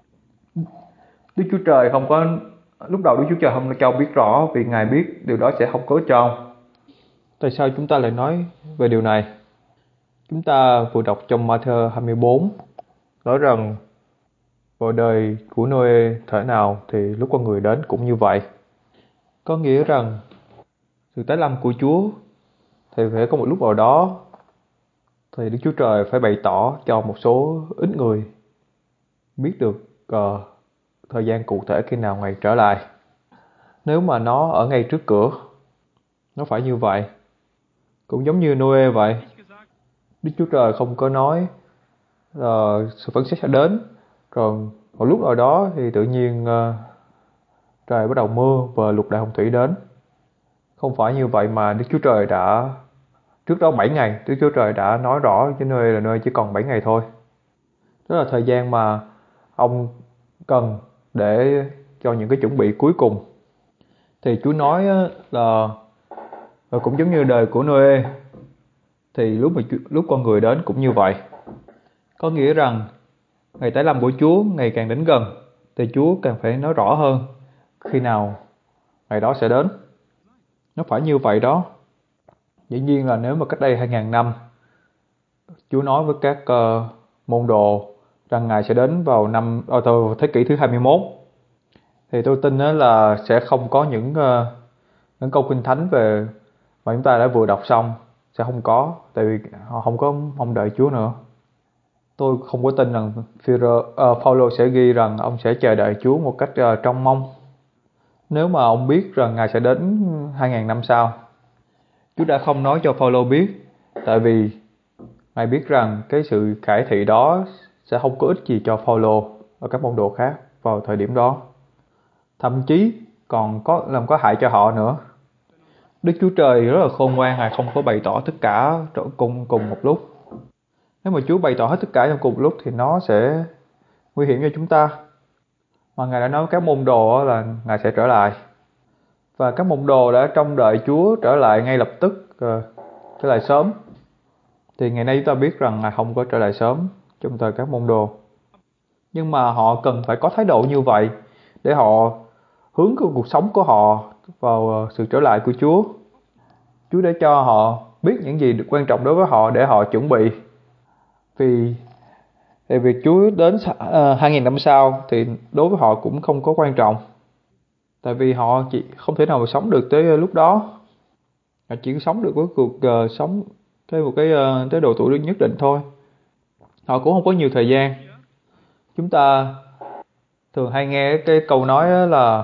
Đức Chúa Trời không có lúc đầu Đức Chúa Trời không cho biết rõ, vì Ngài biết điều đó sẽ không có cho ông. Tại sao chúng ta lại nói về điều này? Chúng ta vừa đọc trong Ma-thơ hai mươi bốn nói rằng vào đời của Noe thể nào thì lúc con người đến cũng như vậy. Có nghĩa rằng sự tái lâm của Chúa thì phải có một lúc nào đó thì Đức Chúa Trời phải bày tỏ cho một số ít người biết được uh, thời gian cụ thể khi nào Ngài trở lại. Nếu mà nó ở ngay trước cửa, nó phải như vậy. Cũng giống như Noe vậy. Đức Chúa Trời không có nói uh, sự phán xét sẽ đến, còn một lúc nào đó thì tự nhiên uh, trời bắt đầu mưa và lục đại hồng thủy đến. Không phải như vậy, mà Đức Chúa Trời đã trước đó bảy ngày, Đức Chúa Trời đã nói rõ với Noe là Noe chỉ còn bảy ngày thôi. Đó là thời gian mà ông cần để cho những cái chuẩn bị cuối cùng. Thì Chúa nói là và cũng giống như đời của Noe, thì lúc mà lúc con người đến cũng như vậy. Có nghĩa rằng ngày tái lâm của Chúa ngày càng đến gần, thì Chúa càng phải nói rõ hơn khi nào ngày đó sẽ đến. Nó phải như vậy đó. Dĩ nhiên là nếu mà cách đây hai nghìn năm Chúa nói với các uh, môn đồ rằng Ngài sẽ đến vào năm uh, thế kỷ thứ hai mươi mốt, thì tôi tin là sẽ không có những uh, những câu kinh thánh về mà chúng ta đã vừa đọc xong, sẽ không có, tại vì họ không có mong đợi Chúa nữa. Tôi không có tin rằng uh, Phaolô sẽ ghi rằng ông sẽ chờ đợi Chúa một cách uh, trông mong. Nếu mà ông biết rằng Ngài sẽ đến hai nghìn năm sau, Chúa đã không nói cho Phaolô biết, tại vì Ngài biết rằng cái sự khải thị đó sẽ không có ích gì cho Phaolô và các môn đồ khác vào thời điểm đó. Thậm chí còn có làm có hại cho họ nữa. Đức Chúa Trời rất là khôn ngoan, Ngài không có bày tỏ tất cả cùng cùng một lúc. Nếu mà Chúa bày tỏ hết tất cả trong cùng một lúc thì nó sẽ nguy hiểm cho chúng ta. Mà Ngài đã nói với các môn đồ là Ngài sẽ trở lại. Và các môn đồ đã trông đợi Chúa trở lại ngay lập tức, uh, trở lại sớm. Thì ngày nay chúng ta biết rằng Ngài không có trở lại sớm trong thời các môn đồ. Nhưng mà họ cần phải có thái độ như vậy để họ hướng cái cuộc sống của họ vào sự trở lại của Chúa. Chúa đã cho họ biết những gì được quan trọng đối với họ để họ chuẩn bị. Vì Vì việc Chúa đến uh, hai nghìn năm sau thì đối với họ cũng không có quan trọng. Tại vì họ chỉ không thể nào mà sống được tới lúc đó. Họ chỉ sống được với cuộc uh, sống tới một cái uh, tới độ tuổi nhất định thôi. Họ cũng không có nhiều thời gian. Chúng ta thường hay nghe cái câu nói là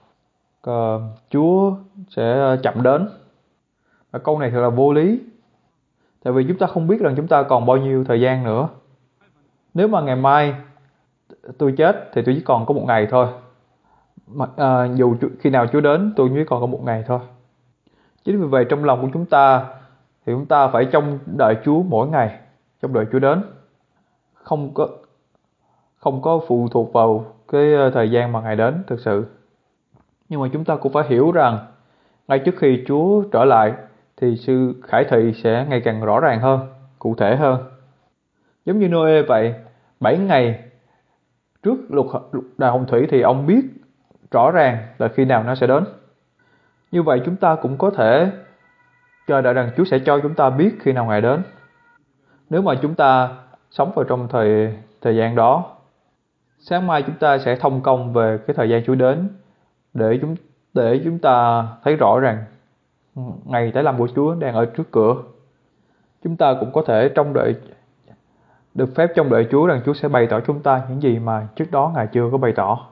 uh, Chúa sẽ chậm đến. Và câu này thật là vô lý. Tại vì chúng ta không biết rằng chúng ta còn bao nhiêu thời gian nữa. Nếu mà ngày mai tôi chết thì tôi chỉ còn có một ngày thôi. Mà, à, dù khi nào Chúa đến tôi chỉ còn có một ngày thôi. Chính vì vậy trong lòng của chúng ta thì chúng ta phải trông đợi Chúa mỗi ngày, trông đợi Chúa đến. Không có không có phụ thuộc vào cái thời gian mà Ngài đến thực sự. Nhưng mà chúng ta cũng phải hiểu rằng ngay trước khi Chúa trở lại thì sự khải thị sẽ ngày càng rõ ràng hơn, cụ thể hơn. Giống như Noe vậy, bảy ngày trước luật đào hồng thủy thì ông biết rõ ràng là khi nào nó sẽ đến. Như vậy chúng ta cũng có thể chờ đợi rằng Chúa sẽ cho chúng ta biết khi nào Ngài đến. Nếu mà chúng ta sống vào trong thời thời gian đó, sáng mai chúng ta sẽ thông công về cái thời gian Chúa đến để chúng để chúng ta thấy rõ ràng ngày tái lâm của Chúa đang ở trước cửa. Chúng ta cũng có thể trông đợi được phép trông đợi Chúa rằng Chúa sẽ bày tỏ chúng ta những gì mà trước đó Ngài chưa có bày tỏ.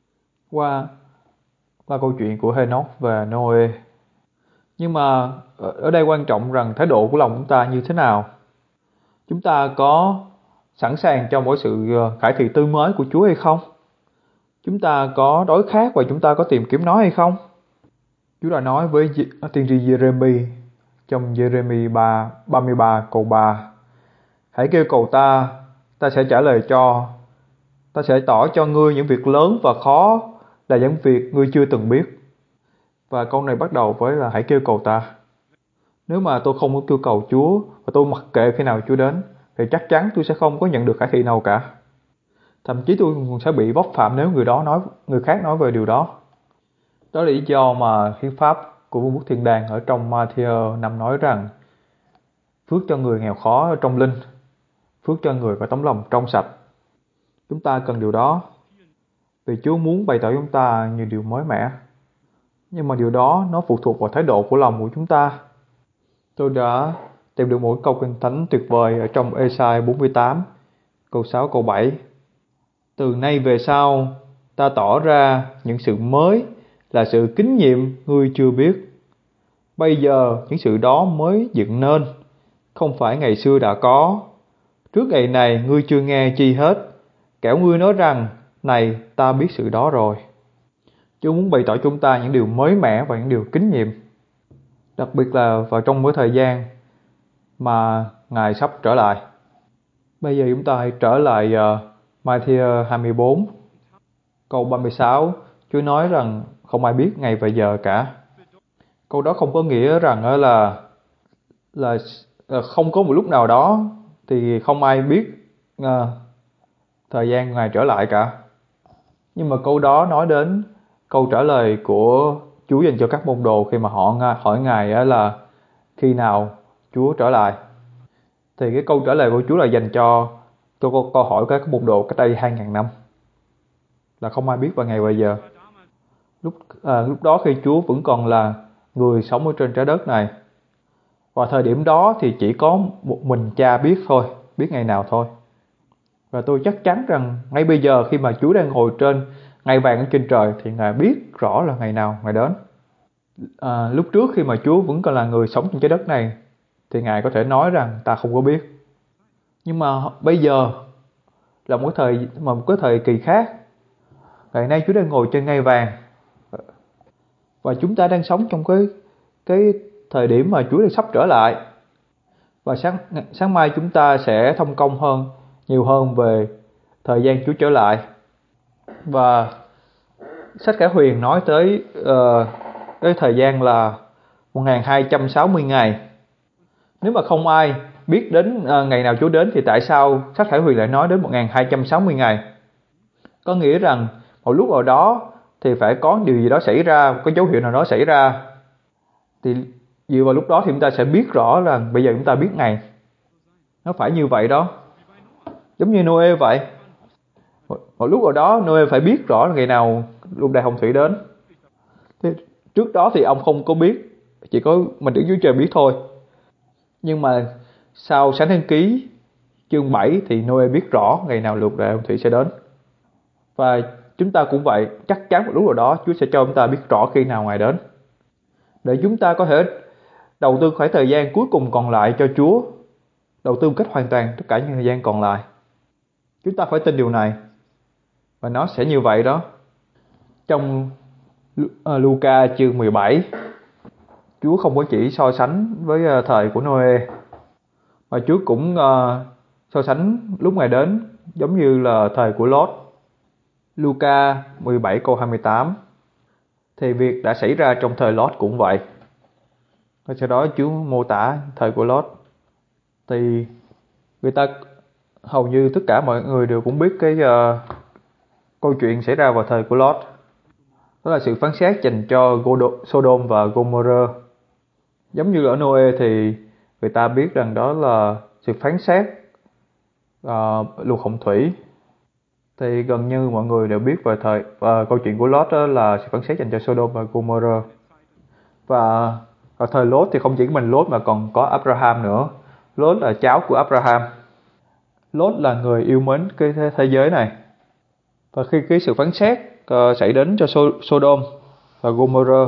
Qua qua câu chuyện của Henoch và Noe. Nhưng mà ở đây quan trọng rằng thái độ của lòng chúng ta như thế nào. Chúng ta có sẵn sàng cho mỗi sự khải thị tươi mới của Chúa hay không? Chúng ta có đối khác và chúng ta có tìm kiếm nó hay không? Chúa đã nói với tiên tri Giê-rê-mi trong Giê-rê-mi ba mươi ba câu ba: Hãy kêu cầu ta, ta sẽ trả lời cho. Ta sẽ tỏ cho ngươi những việc lớn và khó là những việc ngươi chưa từng biết. Và câu này bắt đầu với là hãy kêu cầu ta. Nếu mà tôi không có kêu cầu Chúa và tôi mặc kệ khi nào Chúa đến thì chắc chắn tôi sẽ không có nhận được khải thị nào cả. Thậm chí tôi còn sẽ bị vấp phạm nếu người đó nói người khác nói về điều đó. Đó là lý do mà hiến pháp của Vương quốc Thiên Đàng ở trong Ma-thi-ơ năm nói rằng phước cho người nghèo khó ở trong linh, phước cho người có tấm lòng trong sạch. Chúng ta cần điều đó vì Chúa muốn bày tỏ chúng ta nhiều điều mới mẻ. Nhưng mà điều đó nó phụ thuộc vào thái độ của lòng của chúng ta. Tôi đã tìm được một câu kinh thánh tuyệt vời ở trong Ê-sai bốn mươi tám, câu sáu câu bảy. Từ nay về sau, ta tỏ ra những sự mới là sự kính nhiệm ngươi chưa biết. Bây giờ những sự đó mới dựng nên, không phải ngày xưa đã có. Trước ngày này ngươi chưa nghe chi hết, kẻo ngươi nói rằng, này ta biết sự đó rồi. Chúa muốn bày tỏ chúng ta những điều mới mẻ và những điều kính nhiệm. Đặc biệt là vào trong mỗi thời gian mà Ngài sắp trở lại. Bây giờ chúng ta hãy trở lại uh, Ma-thi-ơ hai mươi bốn, câu ba mươi sáu. Chúa nói rằng không ai biết ngày và giờ cả. Câu đó không có nghĩa rằng là, là, là không có một lúc nào đó thì không ai biết uh, thời gian Ngài trở lại cả. Nhưng mà câu đó nói đến câu trả lời của Chúa dành cho các môn đồ khi mà họ hỏi Ngài là khi nào Chúa trở lại. Thì cái câu trả lời của Chúa là dành cho câu, câu hỏi của các môn đồ cách đây hai ngàn năm. Là không ai biết vào ngày bây giờ. Lúc, à, lúc đó khi Chúa vẫn còn là người sống ở trên trái đất này. Và thời điểm đó thì chỉ có một mình Cha biết thôi, biết ngày nào thôi. Và tôi chắc chắn rằng ngay bây giờ khi mà Chúa đang ngồi trên ngai vàng ở trên trời thì Ngài biết rõ là ngày nào Ngài đến. À, lúc trước khi mà Chúa vẫn còn là người sống trên trái đất này thì Ngài có thể nói rằng ta không có biết. Nhưng mà bây giờ là một thời mà một cái thời kỳ khác. Ngày nay Chúa đang ngồi trên ngai vàng và chúng ta đang sống trong cái cái thời điểm mà Chúa đang sắp trở lại. Và sáng sáng mai chúng ta sẽ thông công hơn, nhiều hơn về thời gian Chúa trở lại. Và sách Khải Huyền nói tới uh, cái thời gian là một nghìn hai trăm sáu mươi ngày. Nếu mà không ai biết đến uh, ngày nào Chúa đến thì tại sao sách Khải Huyền lại nói đến một nghìn hai trăm sáu mươi ngày? Có nghĩa rằng một lúc nào đó thì phải có điều gì đó xảy ra, có dấu hiệu nào đó xảy ra. Thì dựa vào lúc đó thì chúng ta sẽ biết rõ rằng bây giờ chúng ta biết ngày. Nó phải như vậy đó. Giống như Noe vậy. Một lúc nào đó Noe phải biết rõ là ngày nào luồng đại hồng thủy đến. Thế trước đó thì ông không có biết, chỉ có mình Đức Chúa Trời biết thôi. Nhưng mà sau Sáng Thế Ký chương bảy thì Noe biết rõ ngày nào luồng đại hồng thủy sẽ đến. Và chúng ta cũng vậy, chắc chắn một lúc nào đó Chúa sẽ cho chúng ta biết rõ khi nào Ngài đến, để chúng ta có thể đầu tư khoảng thời gian cuối cùng còn lại cho Chúa, đầu tư một cách hoàn toàn tất cả những thời gian còn lại. Chúng ta phải tin điều này, và nó sẽ như vậy đó. Trong uh, Luca chương mười bảy, Chúa không có chỉ so sánh với uh, thời của Noe, mà Chúa cũng uh, so sánh lúc Ngài đến giống như là thời của Lót. Luca mười bảy câu hai mươi tám, thì việc đã xảy ra trong thời Lót cũng vậy. Và sau đó Chúa mô tả thời của Lót, thì người ta hầu như tất cả mọi người đều cũng biết cái uh, câu chuyện xảy ra vào thời của Lót. Đó là sự phán xét dành cho Sodom và Gomorrah. Giống như ở Noe thì người ta biết rằng đó là sự phán xét uh, luật hồng thủy. Thì gần như mọi người đều biết về thời uh, câu chuyện của Lót đó là sự phán xét dành cho Sodom và Gomorrah. Và ở thời Lót thì không chỉ mình Lót mà còn có Abraham nữa. Lót là cháu của Abraham. Lót là người yêu mến cái thế, thế giới này. Và khi cái sự phán xét uh, xảy đến cho Sodom và Gomorrah,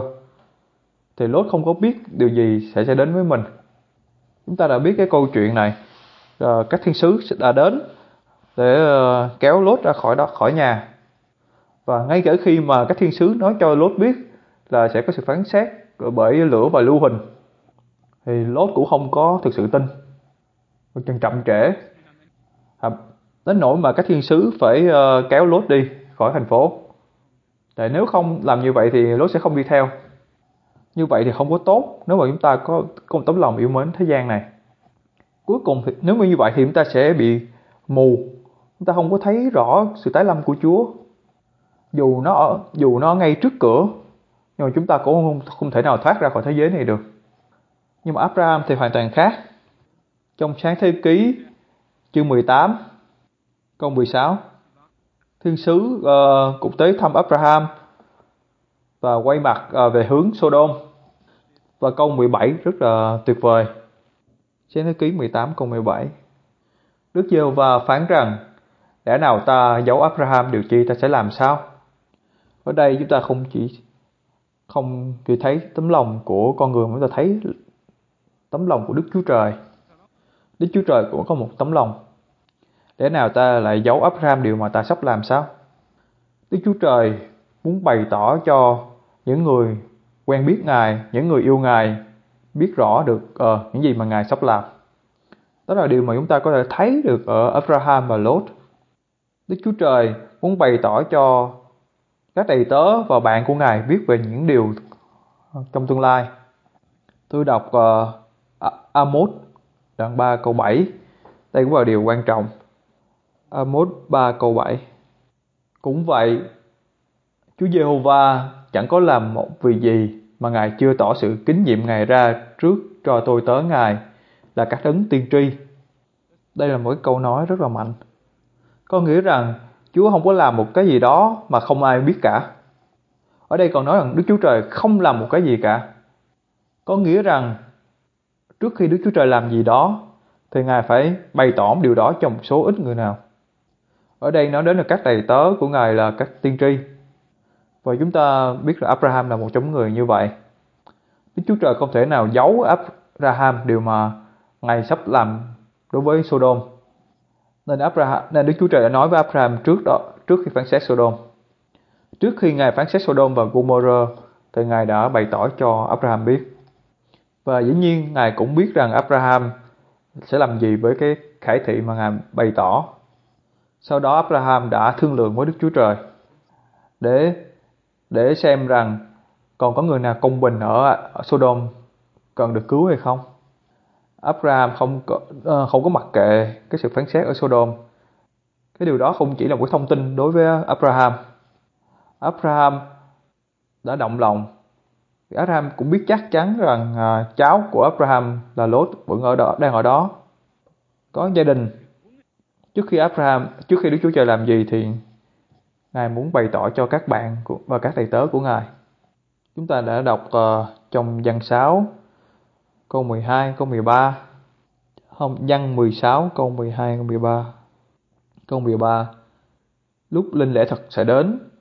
thì Lót không có biết điều gì sẽ xảy đến với mình. Chúng ta đã biết cái câu chuyện này. Uh, các thiên sứ đã đến để uh, kéo Lót ra khỏi đó, khỏi nhà. Và ngay cả khi mà các thiên sứ nói cho Lót biết là sẽ có sự phán xét bởi lửa và lưu huỳnh, thì Lót cũng không có thực sự tin, chần chậm trễ. À, đến nỗi mà các thiên sứ phải uh, kéo Lót đi khỏi thành phố. Tại nếu không làm như vậy thì Lót sẽ không đi theo. Như vậy thì không có tốt nếu mà chúng ta có, có một tấm lòng yêu mến thế gian này. Cuối cùng thì, nếu như vậy thì chúng ta sẽ bị mù. Chúng ta không có thấy rõ sự tái lâm của Chúa. Dù nó ở, dù nó ngay trước cửa, nhưng mà chúng ta cũng không, không thể nào thoát ra khỏi thế giới này được. Nhưng mà Abraham thì hoàn toàn khác. Trong Sáng Thế Ký chương mười tám câu mười sáu, thiên sứ uh, cũng tới thăm Abraham và quay mặt uh, về hướng Sodom. Và câu mười bảy rất là tuyệt vời. Sáng Thế Ký mười tám câu mười bảy, Đức Giê-hô-va phán rằng: lẽ nào ta giấu Abraham điều chi, ta sẽ làm sao? Ở đây chúng ta không chỉ không chỉ thấy tấm lòng của con người, mà chúng ta thấy tấm lòng của Đức Chúa Trời. Đức Chúa Trời cũng có một tấm lòng. Lẽ nào ta lại giấu Abraham điều mà ta sắp làm sao? Đức Chúa Trời muốn bày tỏ cho những người quen biết Ngài, những người yêu Ngài, biết rõ được uh, những gì mà Ngài sắp làm. Đó là điều mà chúng ta có thể thấy được ở Abraham và Lót. Đức Chúa Trời muốn bày tỏ cho các đầy tớ và bạn của Ngài biết về những điều trong tương lai. Tôi đọc uh, Amos đoạn ba câu bảy. Đây cũng là điều quan trọng. Amos ba câu bảy. Cũng vậy, Chúa Giê-hô-va chẳng có làm một vì gì mà Ngài chưa tỏ sự kính nhiệm Ngài ra trước cho tôi tớ Ngài là các đấng tiên tri. Đây là một cái câu nói rất là mạnh. Có nghĩa rằng Chúa không có làm một cái gì đó mà không ai biết cả. Ở đây còn nói rằng Đức Chúa Trời không làm một cái gì cả. Có nghĩa rằng trước khi Đức Chúa Trời làm gì đó thì Ngài phải bày tỏ điều đó cho một số ít người nào. Ở đây nói đến là các đầy tớ của Ngài là các tiên tri. Và chúng ta biết là Abraham là một trong người như vậy. Đức Chúa Trời không thể nào giấu Abraham điều mà Ngài sắp làm đối với Sodom. Nên Abraham, nên Đức Chúa Trời đã nói với Abraham trước đó, trước khi phán xét Sodom. Trước khi Ngài phán xét Sodom và Gomorrah thì Ngài đã bày tỏ cho Abraham biết. Và dĩ nhiên Ngài cũng biết rằng Abraham sẽ làm gì với cái khải thị mà Ngài bày tỏ. Sau đó Abraham đã thương lượng với Đức Chúa Trời để để xem rằng còn có người nào công bình ở, ở Sodom cần được cứu hay không. Abraham không có, uh, không có mặc kệ cái sự phán xét ở Sodom. Cái điều đó không chỉ là một thông tin đối với Abraham. Abraham đã động lòng. Abraham cũng biết chắc chắn rằng uh, cháu của Abraham là Lót vẫn ở đó, đang ở đó, có gia đình. Trước khi Abraham, trước khi Đức Chúa Trời làm gì thì Ngài muốn bày tỏ cho các bạn và các đầy tớ của Ngài. Chúng ta đã đọc uh, trong Giăng sáu câu mười hai, câu mười ba. Không, Giăng mười sáu câu mười hai, câu mười ba. Câu mười ba. Lúc linh lẽ thật sẽ đến,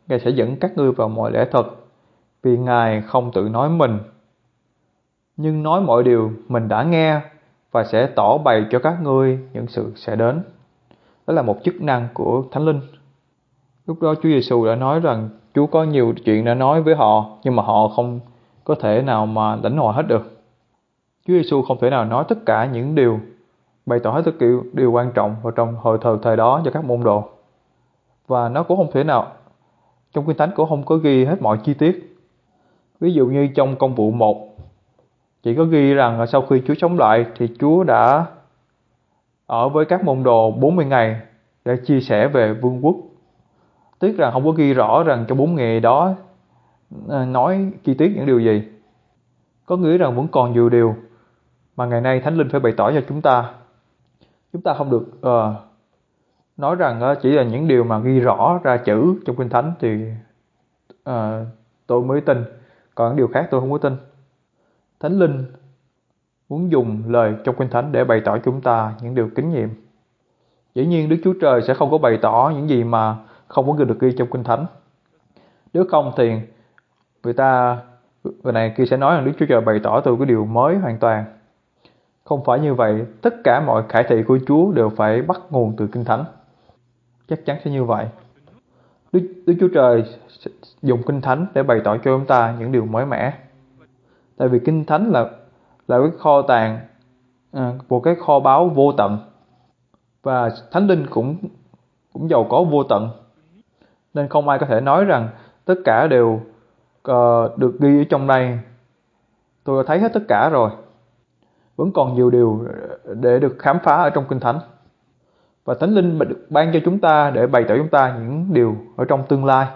Ngài sẽ dẫn các ngươi vào mọi lẽ thật, vì Ngài không tự nói mình, nhưng nói mọi điều mình đã nghe và sẽ tỏ bày cho các ngươi những sự sẽ đến. Đó là một chức năng của Thánh Linh. Lúc đó Chúa Giêsu đã nói rằng Chúa có nhiều chuyện đã nói với họ, nhưng mà họ không có thể nào mà lãnh hội hết được. Chúa Giêsu không thể nào nói tất cả những điều, bày tỏ hết tất cả điều quan trọng vào trong hồi thời thời đó cho các môn đồ. Và nó cũng không thể nào, trong Kinh Thánh cũng không có ghi hết mọi chi tiết. Ví dụ như trong Công vụ một, chỉ có ghi rằng sau khi Chúa sống lại thì Chúa đã ở với các môn đồ bốn mươi ngày để chia sẻ về vương quốc. Tiếc rằng không có ghi rõ rằng trong bốn ngày đó nói chi tiết những điều gì. Có nghĩa rằng vẫn còn nhiều điều mà ngày nay Thánh Linh phải bày tỏ cho chúng ta. Chúng ta không được uh, nói rằng chỉ là những điều mà ghi rõ ra chữ trong Kinh Thánh thì uh, tôi mới tin, còn những điều khác tôi không có tin. Thánh Linh muốn dùng lời trong Kinh Thánh để bày tỏ cho chúng ta những điều kinh nghiệm. Dĩ nhiên Đức Chúa Trời sẽ không có bày tỏ những gì mà không có được ghi trong Kinh Thánh. Nếu không thì người ta, người này kia sẽ nói rằng Đức Chúa Trời bày tỏ từ cái điều mới hoàn toàn. Không phải như vậy, tất cả mọi khải thị của Chúa đều phải bắt nguồn từ Kinh Thánh. Chắc chắn sẽ như vậy. Đức, Đức Chúa Trời dùng Kinh Thánh để bày tỏ cho chúng ta những điều mới mẻ. Tại vì Kinh Thánh là là cái kho tàng, một cái kho báu vô tận, và Thánh Linh cũng cũng giàu có vô tận, nên không ai có thể nói rằng tất cả đều uh, được ghi ở trong đây. Tôi đã thấy hết tất cả rồi. Vẫn còn nhiều điều để được khám phá ở trong Kinh Thánh, và Thánh Linh được ban cho chúng ta để bày tỏ chúng ta những điều ở trong tương lai.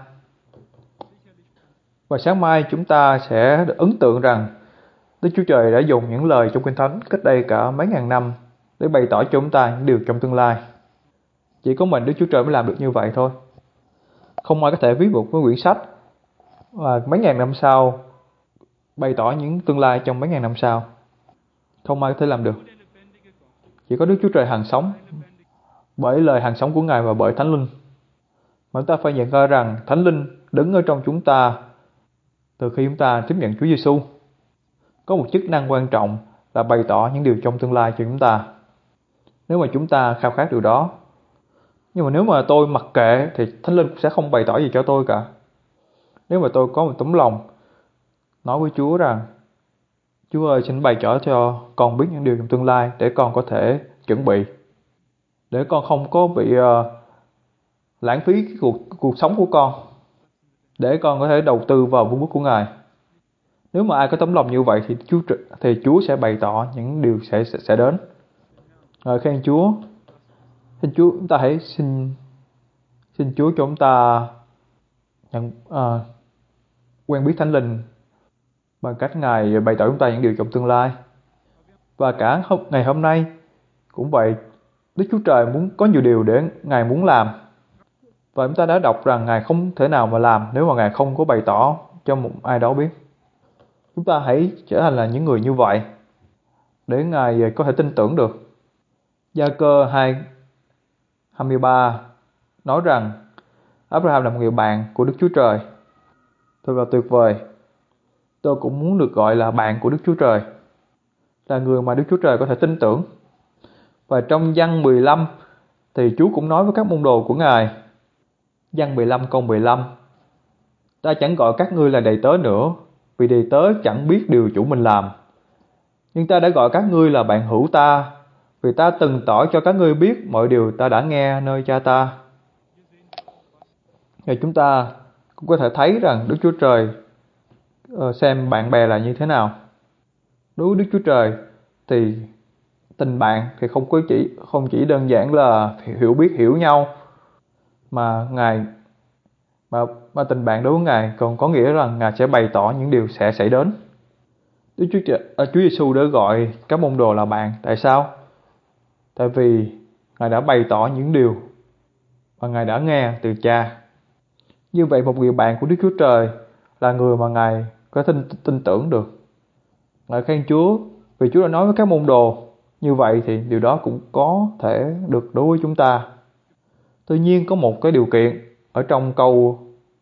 Và sáng mai chúng ta sẽ ấn tượng rằng Đức Chúa Trời đã dùng những lời trong Kinh Thánh cách đây cả mấy ngàn năm để bày tỏ cho chúng ta những điều trong tương lai. Chỉ có mình Đức Chúa Trời mới làm được như vậy thôi. Không ai có thể viết một cái quyển sách và mấy ngàn năm sau bày tỏ những tương lai trong mấy ngàn năm sau. Không ai có thể làm được. Chỉ có Đức Chúa Trời hằng sống, bởi lời hằng sống của Ngài và bởi Thánh Linh. Mà chúng ta phải nhận ra rằng Thánh Linh đứng ở trong chúng ta từ khi chúng ta tiếp nhận Chúa Giêsu. Có một chức năng quan trọng là bày tỏ những điều trong tương lai cho chúng ta, nếu mà chúng ta khao khát điều đó. Nhưng mà nếu mà tôi mặc kệ thì Thánh Linh sẽ không bày tỏ gì cho tôi cả. Nếu mà tôi có một tấm lòng nói với Chúa rằng Chúa ơi, xin bày tỏ cho con biết những điều trong tương lai để con có thể chuẩn bị, để con không có bị uh, lãng phí cái cuộc, cuộc sống của con, để con có thể đầu tư vào vương quốc của Ngài. Nếu mà ai có tấm lòng như vậy thì Chúa thì Chúa sẽ bày tỏ những điều sẽ sẽ, sẽ đến. Ngợi khen Chúa. Xin Chúa, chúng ta hãy xin xin Chúa cho chúng ta nhận uh, quen biết Thánh Linh bằng cách Ngài bày tỏ chúng ta những điều trong tương lai. Và cả hôm, ngày hôm nay cũng vậy. Đức Chúa Trời muốn có nhiều điều để Ngài muốn làm, và chúng ta đã đọc rằng Ngài không thể nào mà làm nếu mà Ngài không có bày tỏ cho một ai đó biết. Chúng ta hãy trở thành là những người như vậy để Ngài có thể tin tưởng được. Gia-cơ hai hai mươi ba nói rằng Abraham là một người bạn của Đức Chúa Trời. Thật là tuyệt vời. Tôi cũng muốn được gọi là bạn của Đức Chúa Trời, là người mà Đức Chúa Trời có thể tin tưởng. Và trong Giăng mười lăm thì Chúa cũng nói với các môn đồ của Ngài. Giăng mười lăm câu mười lăm: Ta chẳng gọi các ngươi là đầy tớ nữa, vì đầy tớ chẳng biết điều chủ mình làm. Nhưng ta đã gọi các ngươi là bạn hữu ta, vì ta từng tỏ cho các ngươi biết mọi điều ta đã nghe nơi cha ta. Và chúng ta cũng có thể thấy rằng Đức Chúa Trời xem bạn bè là như thế nào. Đối với Đức Chúa Trời thì tình bạn thì không có chỉ không chỉ đơn giản là hiểu biết hiểu nhau, mà Ngài mà, mà tình bạn đối với Ngài còn có nghĩa rằng Ngài sẽ bày tỏ những điều sẽ xảy đến. Đức Chúa Trời, Chúa Giêsu đã gọi các môn đồ là bạn. Tại sao? Tại vì Ngài đã bày tỏ những điều mà Ngài đã nghe từ Cha. Như vậy một người bạn của Đức Chúa Trời là người mà Ngài có tin, tin tưởng được. Ngài khen Chúa vì Chúa đã nói với các môn đồ như vậy, thì điều đó cũng có thể được đối với chúng ta. Tuy nhiên có một cái điều kiện ở trong câu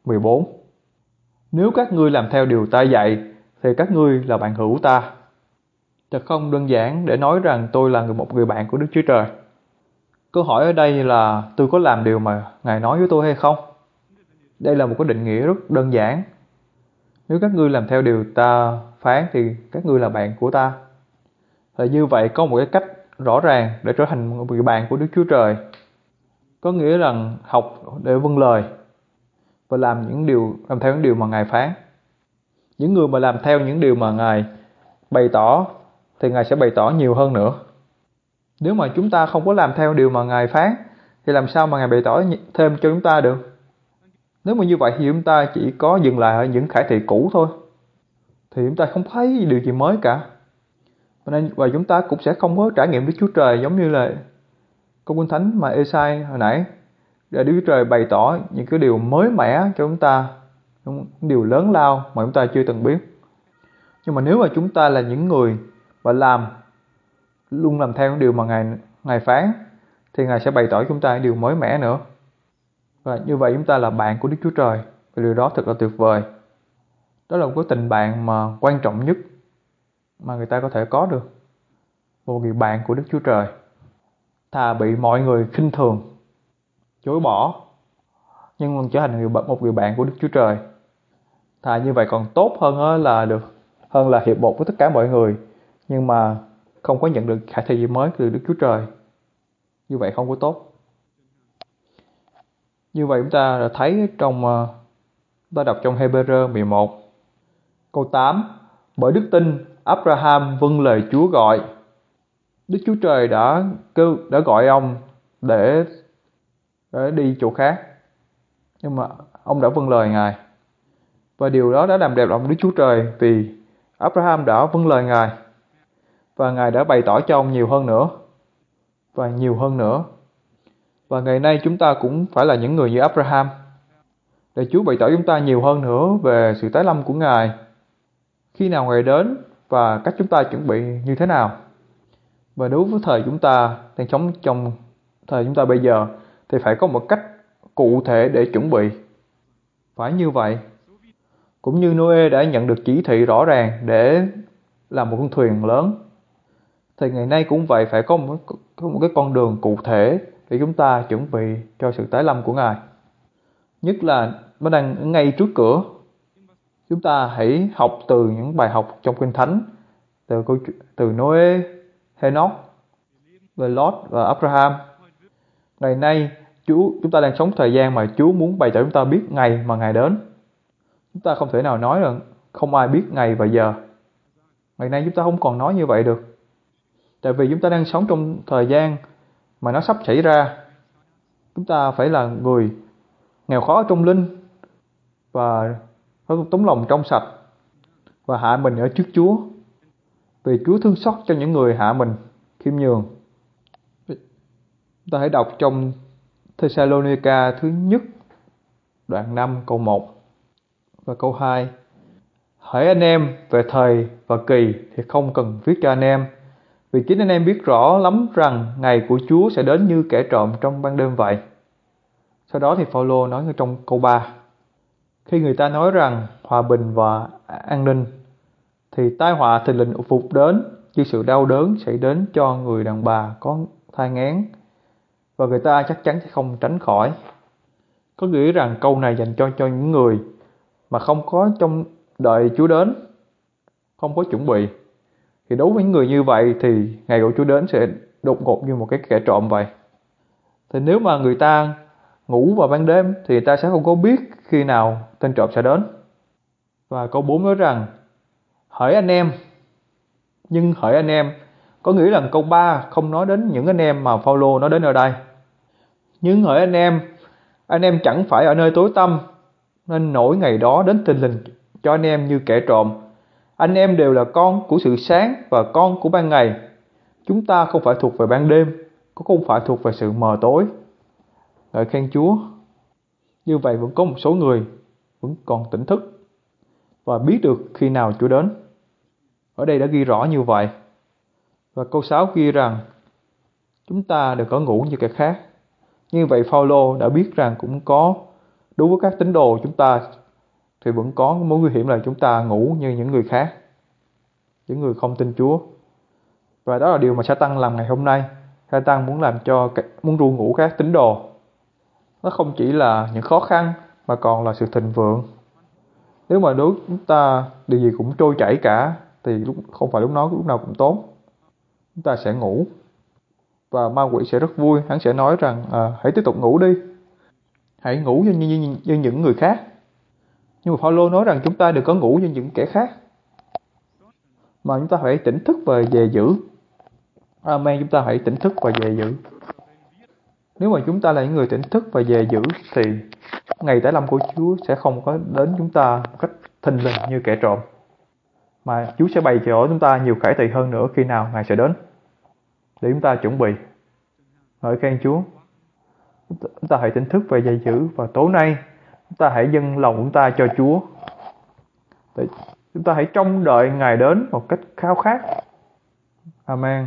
mười bốn. Nếu các ngươi làm theo điều ta dạy thì các ngươi là bạn hữu ta. Thật không đơn giản để nói rằng tôi là một người bạn của Đức Chúa Trời. Câu hỏi ở đây là tôi có làm điều mà Ngài nói với tôi hay không? Đây là một cái định nghĩa rất đơn giản. Nếu các ngươi làm theo điều ta phán thì các ngươi là bạn của ta. Thì như vậy có một cái cách rõ ràng để trở thành một người bạn của Đức Chúa Trời. Có nghĩa là học để vâng lời và làm những điều làm theo những điều mà Ngài phán. Những người mà làm theo những điều mà Ngài bày tỏ thì Ngài sẽ bày tỏ nhiều hơn nữa. Nếu mà chúng ta không có làm theo điều mà Ngài phán thì làm sao mà Ngài bày tỏ thêm cho chúng ta được? Nếu mà như vậy thì chúng ta chỉ có dừng lại ở những khải thị cũ thôi, thì chúng ta không thấy điều gì mới cả. Nên và chúng ta cũng sẽ không có trải nghiệm Đức Chúa Trời giống như là câu Kinh Thánh mà Ê-sai hồi nãy, để Đức Chúa Trời bày tỏ những cái điều mới mẻ cho chúng ta, những điều lớn lao mà chúng ta chưa từng biết. Nhưng mà nếu mà chúng ta là những người mà làm luôn làm theo những điều mà Ngài Ngài phán thì Ngài sẽ bày tỏ cho chúng ta những điều mới mẻ nữa. Và như vậy chúng ta là bạn của Đức Chúa Trời, và điều đó thật là tuyệt vời. Đó là một cái tình bạn mà quan trọng nhất mà người ta có thể có được. Một người bạn của Đức Chúa Trời. Thà bị mọi người khinh thường, chối bỏ, nhưng còn trở thành một người bạn của Đức Chúa Trời. Thà như vậy còn tốt hơn là được hơn là hiệp một với tất cả mọi người, nhưng mà không có nhận được khải thị gì mới từ Đức Chúa Trời. Như vậy không có tốt. Như vậy chúng ta đã thấy trong ta đọc trong Hê-bơ-rơ mười một câu tám: bởi đức tin Abraham vâng lời Chúa gọi. Đức Chúa Trời đã kêu đã gọi ông để để đi chỗ khác, nhưng mà ông đã vâng lời Ngài, và điều đó đã làm đẹp lòng Đức Chúa Trời, vì Abraham đã vâng lời Ngài và Ngài đã bày tỏ cho ông nhiều hơn nữa và nhiều hơn nữa. Và ngày nay chúng ta cũng phải là những người như Abraham, để Chúa bày tỏ chúng ta nhiều hơn nữa về sự tái lâm của Ngài, khi nào Ngài đến và cách chúng ta chuẩn bị như thế nào. Và đối với thời chúng ta đang sống trong thời chúng ta bây giờ thì phải có một cách cụ thể để chuẩn bị. Phải như vậy. Cũng như Noe đã nhận được chỉ thị rõ ràng để làm một con thuyền lớn, thì ngày nay cũng vậy, phải có một, có một cái con đường cụ thể để chúng ta chuẩn bị cho sự tái lâm của Ngài. Nhất là nó đang ngay trước cửa. Chúng ta hãy học từ những bài học trong Kinh Thánh, từ từ Noe, Henoch, về Lot và Abraham. Ngày nay Chúa chúng ta đang sống thời gian mà Chúa muốn bày tỏ chúng ta biết ngày mà Ngài đến. Chúng ta không thể nào nói rằng không ai biết ngày và giờ. Ngày nay chúng ta không còn nói như vậy được. Tại vì chúng ta đang sống trong thời gian mà nó sắp xảy ra. Chúng ta phải là người nghèo khó trong linh và có tấm lòng trong sạch và hạ mình ở trước Chúa, vì Chúa thương xót cho những người hạ mình khiêm nhường. Chúng ta hãy đọc trong Thessalonica thứ nhất đoạn năm câu một và câu hai: hỡi anh em, về thời và kỳ thì không cần viết cho anh em, vì chính anh em biết rõ lắm rằng ngày của Chúa sẽ đến như kẻ trộm trong ban đêm vậy. Sau đó thì Phaolô nói trong câu ba: khi người ta nói rằng hòa bình và an ninh, thì tai họa thình lình vụt đến như sự đau đớn xảy đến cho người đàn bà có thai nghén, và người ta chắc chắn sẽ không tránh khỏi. Có nghĩa rằng câu này dành cho cho những người mà không có trong đợi Chúa đến, không có chuẩn bị. Thì đối với những người như vậy thì ngày của Chúa đến sẽ đột ngột như một cái kẻ trộm vậy. Thì nếu mà người ta ngủ vào ban đêm thì người ta sẽ không có biết khi nào tên trộm sẽ đến. Và câu bốn nói rằng hỡi anh em, nhưng hỡi anh em, có nghĩa là câu ba không nói đến những anh em mà Phaolô nói đến ở đây. Nhưng hỡi anh em, anh em chẳng phải ở nơi tối tăm, nên nỗi ngày đó đến thình lình cho anh em như kẻ trộm. Anh em đều là con của sự sáng và con của ban ngày. Chúng ta không phải thuộc về ban đêm, cũng không phải thuộc về sự mờ tối. Ngợi khen Chúa. Như vậy vẫn có một số người vẫn còn tỉnh thức và biết được khi nào Chúa đến. Ở đây đã ghi rõ như vậy. Và câu sáu ghi rằng chúng ta đừng có ngủ như kẻ khác. Như vậy Phaolô đã biết rằng cũng có Đối với các tín đồ chúng ta thì vẫn có mối nguy hiểm là chúng ta ngủ như những người khác, những người không tin Chúa. Và đó là điều mà Sa-tan làm ngày hôm nay. Sa-tan muốn làm cho muốn ru ngủ các tín đồ. Nó không chỉ là những khó khăn mà còn là sự thịnh vượng. Nếu mà đối chúng ta điều gì cũng trôi chảy cả thì lúc không phải lúc nói lúc nào cũng tốt. Chúng ta sẽ ngủ. Và ma quỷ sẽ rất vui, hắn sẽ nói rằng à, hãy tiếp tục ngủ đi. Hãy ngủ như, như, như, như những người khác. Nhưng mà Phaolô nói rằng chúng ta đừng có ngủ như những kẻ khác, mà chúng ta phải tỉnh thức và về giữ. Amen, chúng ta hãy tỉnh thức và về giữ. Nếu mà chúng ta là những người tỉnh thức và về giữ thì ngày tái lâm của Chúa sẽ không có đến chúng ta một cách thình lình như kẻ trộm, mà Chúa sẽ bày cho chúng ta nhiều khải thị hơn nữa khi nào Ngài sẽ đến, để chúng ta chuẩn bị. Hỡi khen Chúa, chúng ta hãy tỉnh thức và về giữ, và tối nay chúng ta hãy dâng lòng chúng ta cho Chúa. Để chúng ta hãy trông đợi Ngài đến một cách khao khát. Amen.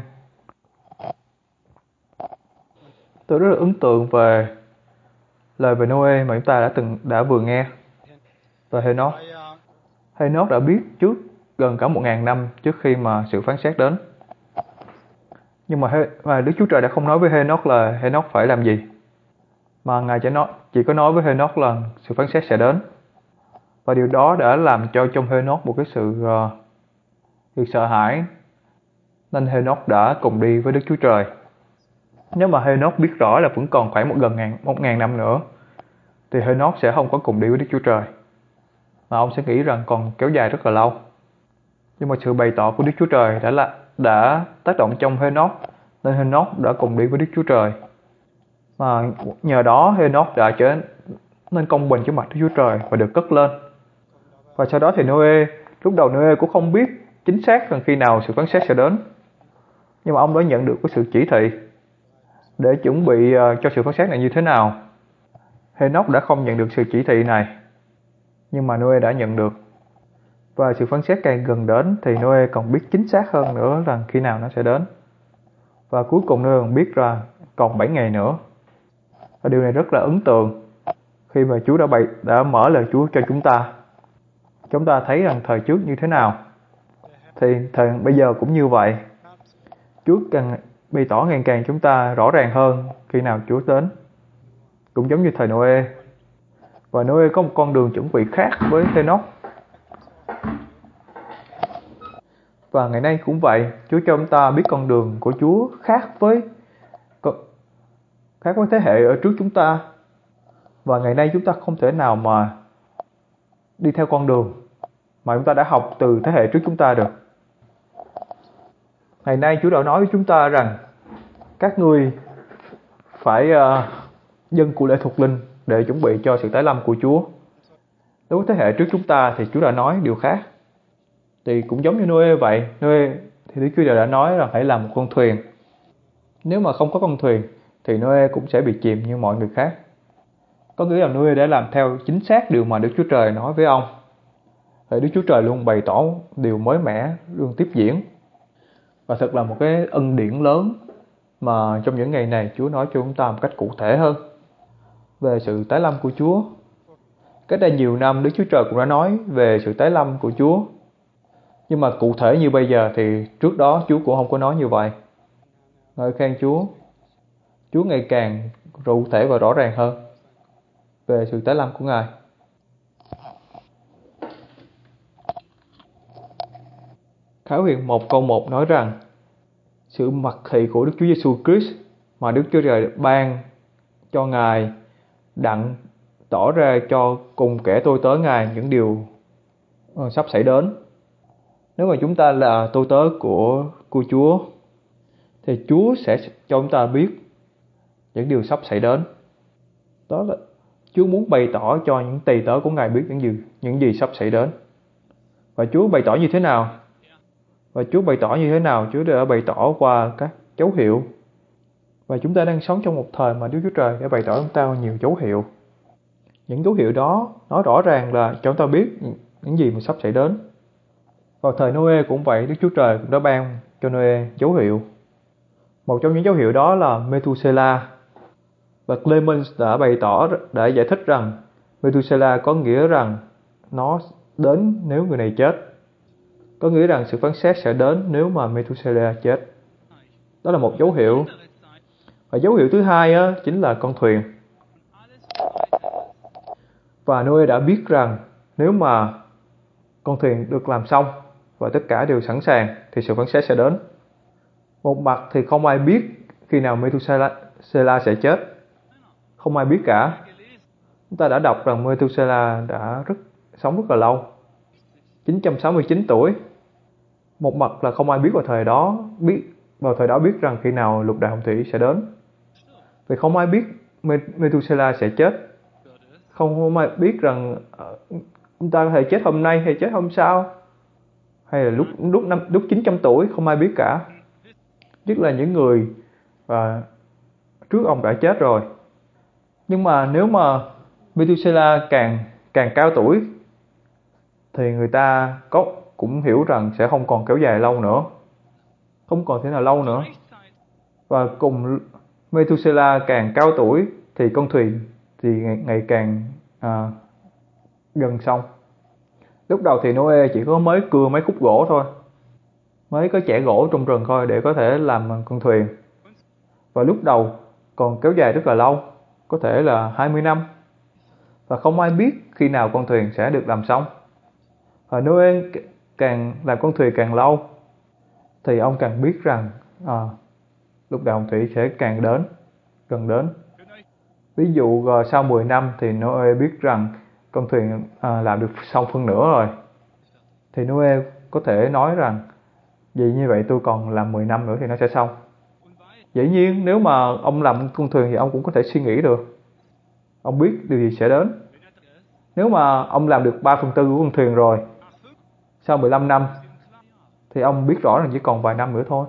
Tôi rất là ấn tượng về lời về Noe mà chúng ta đã từng đã vừa nghe. Và Henoch, Henoch đã biết trước gần cả một ngàn năm trước khi mà sự phán xét đến. Nhưng mà, mà Đức Chúa Trời đã không nói với Henoch là Henoch phải làm gì, mà Ngài chỉ nói chỉ có nói với Henoch là sự phán xét sẽ đến. Và điều đó đã làm cho trong Henoch một cái sự uh, sự sợ hãi, nên Henoch đã cùng đi với Đức Chúa Trời. Nếu mà Henoch biết rõ là vẫn còn khoảng một gần ngàn, một ngàn năm nữa, thì Henoch sẽ không có cùng đi với Đức Chúa Trời, mà ông sẽ nghĩ rằng còn kéo dài rất là lâu. Nhưng mà sự bày tỏ của Đức Chúa Trời đã là đã tác động trong Henoch, nên Henoch đã cùng đi với Đức Chúa Trời. Mà nhờ đó Henoch đã trở nên công bình trước mặt Đức Chúa Trời và được cất lên. Và sau đó thì Noe, lúc đầu Noe cũng không biết chính xác rằng khi nào sự phán xét sẽ đến, nhưng mà ông đã nhận được cái sự chỉ thị để chuẩn bị cho sự phán xét này như thế nào. Henoch đã không nhận được sự chỉ thị này, nhưng mà Noe đã nhận được. Và sự phán xét càng gần đến thì Noe còn biết chính xác hơn nữa rằng khi nào nó sẽ đến. Và cuối cùng Noe còn biết ra còn bảy ngày nữa. Và điều này rất là ấn tượng khi mà Chúa đã bày đã mở lời Chúa cho chúng ta. Chúng ta thấy rằng thời trước như thế nào thì thời bây giờ cũng như vậy. Chúa càng bày tỏ ngày càng chúng ta rõ ràng hơn khi nào Chúa đến. Cũng giống như thời Noe. Và Noe có một con đường chuẩn bị khác với Henoch. Và ngày nay cũng vậy, Chúa cho chúng ta biết con đường của Chúa khác với khác với thế hệ ở trước chúng ta. Và ngày nay chúng ta không thể nào mà đi theo con đường mà chúng ta đã học từ thế hệ trước chúng ta được. Ngày nay Chúa đã nói với chúng ta rằng các ngươi phải uh, dâng của lễ thuộc linh để chuẩn bị cho sự tái lâm của Chúa. Đối với thế hệ trước chúng ta thì Chúa đã nói điều khác. Thì cũng giống như Noe vậy, Noe thì Đức Chúa Trời đã nói là hãy làm một con thuyền. Nếu mà không có con thuyền thì Noe cũng sẽ bị chìm như mọi người khác. Có nghĩa là Noe đã làm theo chính xác điều mà Đức Chúa Trời nói với ông. Thì Đức Chúa Trời luôn bày tỏ điều mới mẻ, luôn tiếp diễn. Và thật là một cái ân điển lớn mà trong những ngày này Chúa nói cho chúng ta một cách cụ thể hơn về sự tái lâm của Chúa. Cách đây nhiều năm Đức Chúa Trời cũng đã nói về sự tái lâm của Chúa. Nhưng mà cụ thể như bây giờ thì trước đó Chúa cũng không có nói như vậy. Ngợi khen Chúa. Chúa ngày càng cụ thể và rõ ràng hơn về sự tái lâm của Ngài. Khải Huyền một câu một nói rằng sự mặc thị của Đức Chúa Giêsu Christ mà Đức Chúa Trời ban cho Ngài đặng tỏ ra cho cùng kẻ tôi tớ Ngài những điều sắp xảy đến. Nếu mà chúng ta là tôi tớ của, của Chúa thì Chúa sẽ cho chúng ta biết những điều sắp xảy đến. Đó là Chúa muốn bày tỏ cho những tỳ tớ của Ngài biết những gì, những gì sắp xảy đến. Và Chúa bày tỏ như thế nào? Và Chúa bày tỏ như thế nào? Chúa đã bày tỏ qua các dấu hiệu. Và chúng ta đang sống trong một thời mà Đức Chúa Trời đã bày tỏ chúng ta nhiều dấu hiệu. Những dấu hiệu đó nói rõ ràng là cho chúng ta biết những gì mà sắp xảy đến. Vào thời Noe cũng vậy, Đức Chúa Trời cũng đã ban cho Noe dấu hiệu. Một trong những dấu hiệu đó là Methuselah. Và Clemens đã bày tỏ, đã giải thích rằng Methuselah có nghĩa rằng nó đến nếu người này chết. Có nghĩa rằng sự phán xét sẽ đến nếu mà Methuselah chết. Đó là một dấu hiệu. Và dấu hiệu thứ hai á, chính là con thuyền. Và Noe đã biết rằng nếu mà con thuyền được làm xong và tất cả đều sẵn sàng thì sự phán xét sẽ đến. Một mặt thì không ai biết khi nào Methuselah sẽ chết. Không ai biết cả. Chúng ta đã đọc rằng Methuselah đã rất, sống rất là lâu. chín trăm sáu mươi chín tuổi. Một mặt là không ai biết vào thời đó, biết vào thời đó biết rằng khi nào lục đại hồng thủy sẽ đến. Vì không ai biết Methuselah sẽ chết. Không, không ai biết rằng chúng ta có thể chết hôm nay hay chết hôm sau, hay là lúc lúc năm lúc chín trăm tuổi, không ai biết cả. Nhất là những người và trước ông đã chết rồi. Nhưng mà nếu mà Methuselah càng càng cao tuổi thì người ta có cũng hiểu rằng sẽ không còn kéo dài lâu nữa, không còn thế nào lâu nữa. Và cùng Methuselah càng cao tuổi thì con thuyền thì ngày, ngày càng à, gần xong. Lúc đầu thì Noe chỉ có mới cưa mấy khúc gỗ thôi, mới có chẻ gỗ trong rừng thôi để có thể làm con thuyền. Và lúc đầu còn kéo dài rất là lâu, có thể là hai mươi năm. Và không ai biết khi nào con thuyền sẽ được làm xong. Và Noe càng làm con thuyền càng lâu thì ông càng biết rằng à, lục đại hồng thủy sẽ càng đến, gần đến. Ví dụ sau mười năm thì Noe biết rằng con thuyền à, làm được xong phân nửa rồi. Thì Noe có thể nói rằng vì như vậy tôi còn làm mười năm nữa thì nó sẽ xong. Dĩ nhiên nếu mà ông làm con thuyền thì ông cũng có thể suy nghĩ được. Ông biết điều gì sẽ đến. Nếu mà ông làm được ba phần tư của con thuyền rồi, sau mười lăm năm thì ông biết rõ rằng chỉ còn vài năm nữa thôi.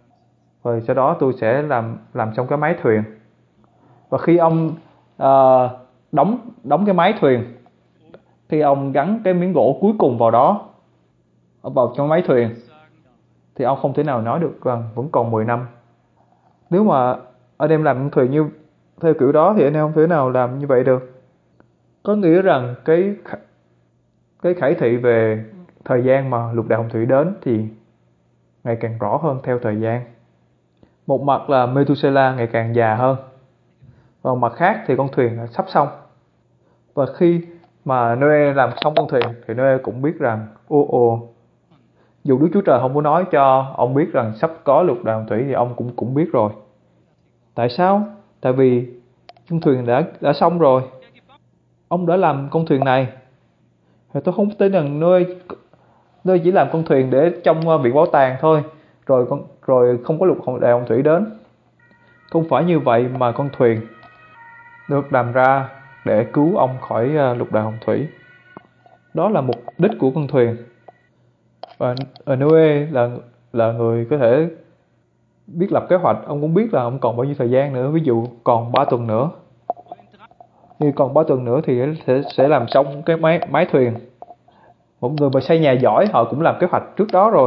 Rồi sau đó tôi sẽ làm làm xong cái mái thuyền. Và khi ông uh, đóng đóng cái mái thuyền, khi ông gắn cái miếng gỗ cuối cùng vào đó, vào trong mái thuyền, thì ông không thể nào nói được rằng vẫn còn mười năm. Nếu mà anh em làm con thuyền như theo kiểu đó thì anh em không thể nào làm như vậy được. Có nghĩa rằng cái cái khải thị về thời gian mà lục đại hồng thủy đến thì ngày càng rõ hơn theo thời gian. Một mặt là Methuselah ngày càng già hơn, và một mặt khác thì con thuyền đã sắp xong. Và khi mà Noe làm xong con thuyền thì Noe cũng biết rằng ô ô dù Đức Chúa Trời không có nói cho ông biết rằng sắp có lục đại hồng thủy thì ông cũng cũng biết rồi. Tại sao? Tại vì con thuyền đã đã xong rồi. Ông đã làm con thuyền này. Thì tôi không tin rằng Noe Noe chỉ làm con thuyền để trong viện bảo tàng thôi, rồi con rồi không có lục đại hồng thủy đến. Không phải như vậy mà con thuyền được làm ra để cứu ông khỏi lục đại hồng thủy. Đó là mục đích của con thuyền. Và Noe là là người có thể biết lập kế hoạch. Ông cũng biết là ông còn bao nhiêu thời gian nữa. Ví dụ còn ba tuần nữa, như còn ba tuần nữa thì sẽ sẽ làm xong cái máy máy thuyền. Một người mà xây nhà giỏi họ cũng làm kế hoạch trước đó rồi,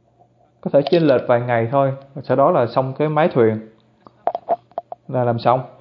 có thể chênh lệch vài ngày thôi, sau đó là xong cái máy thuyền là làm xong.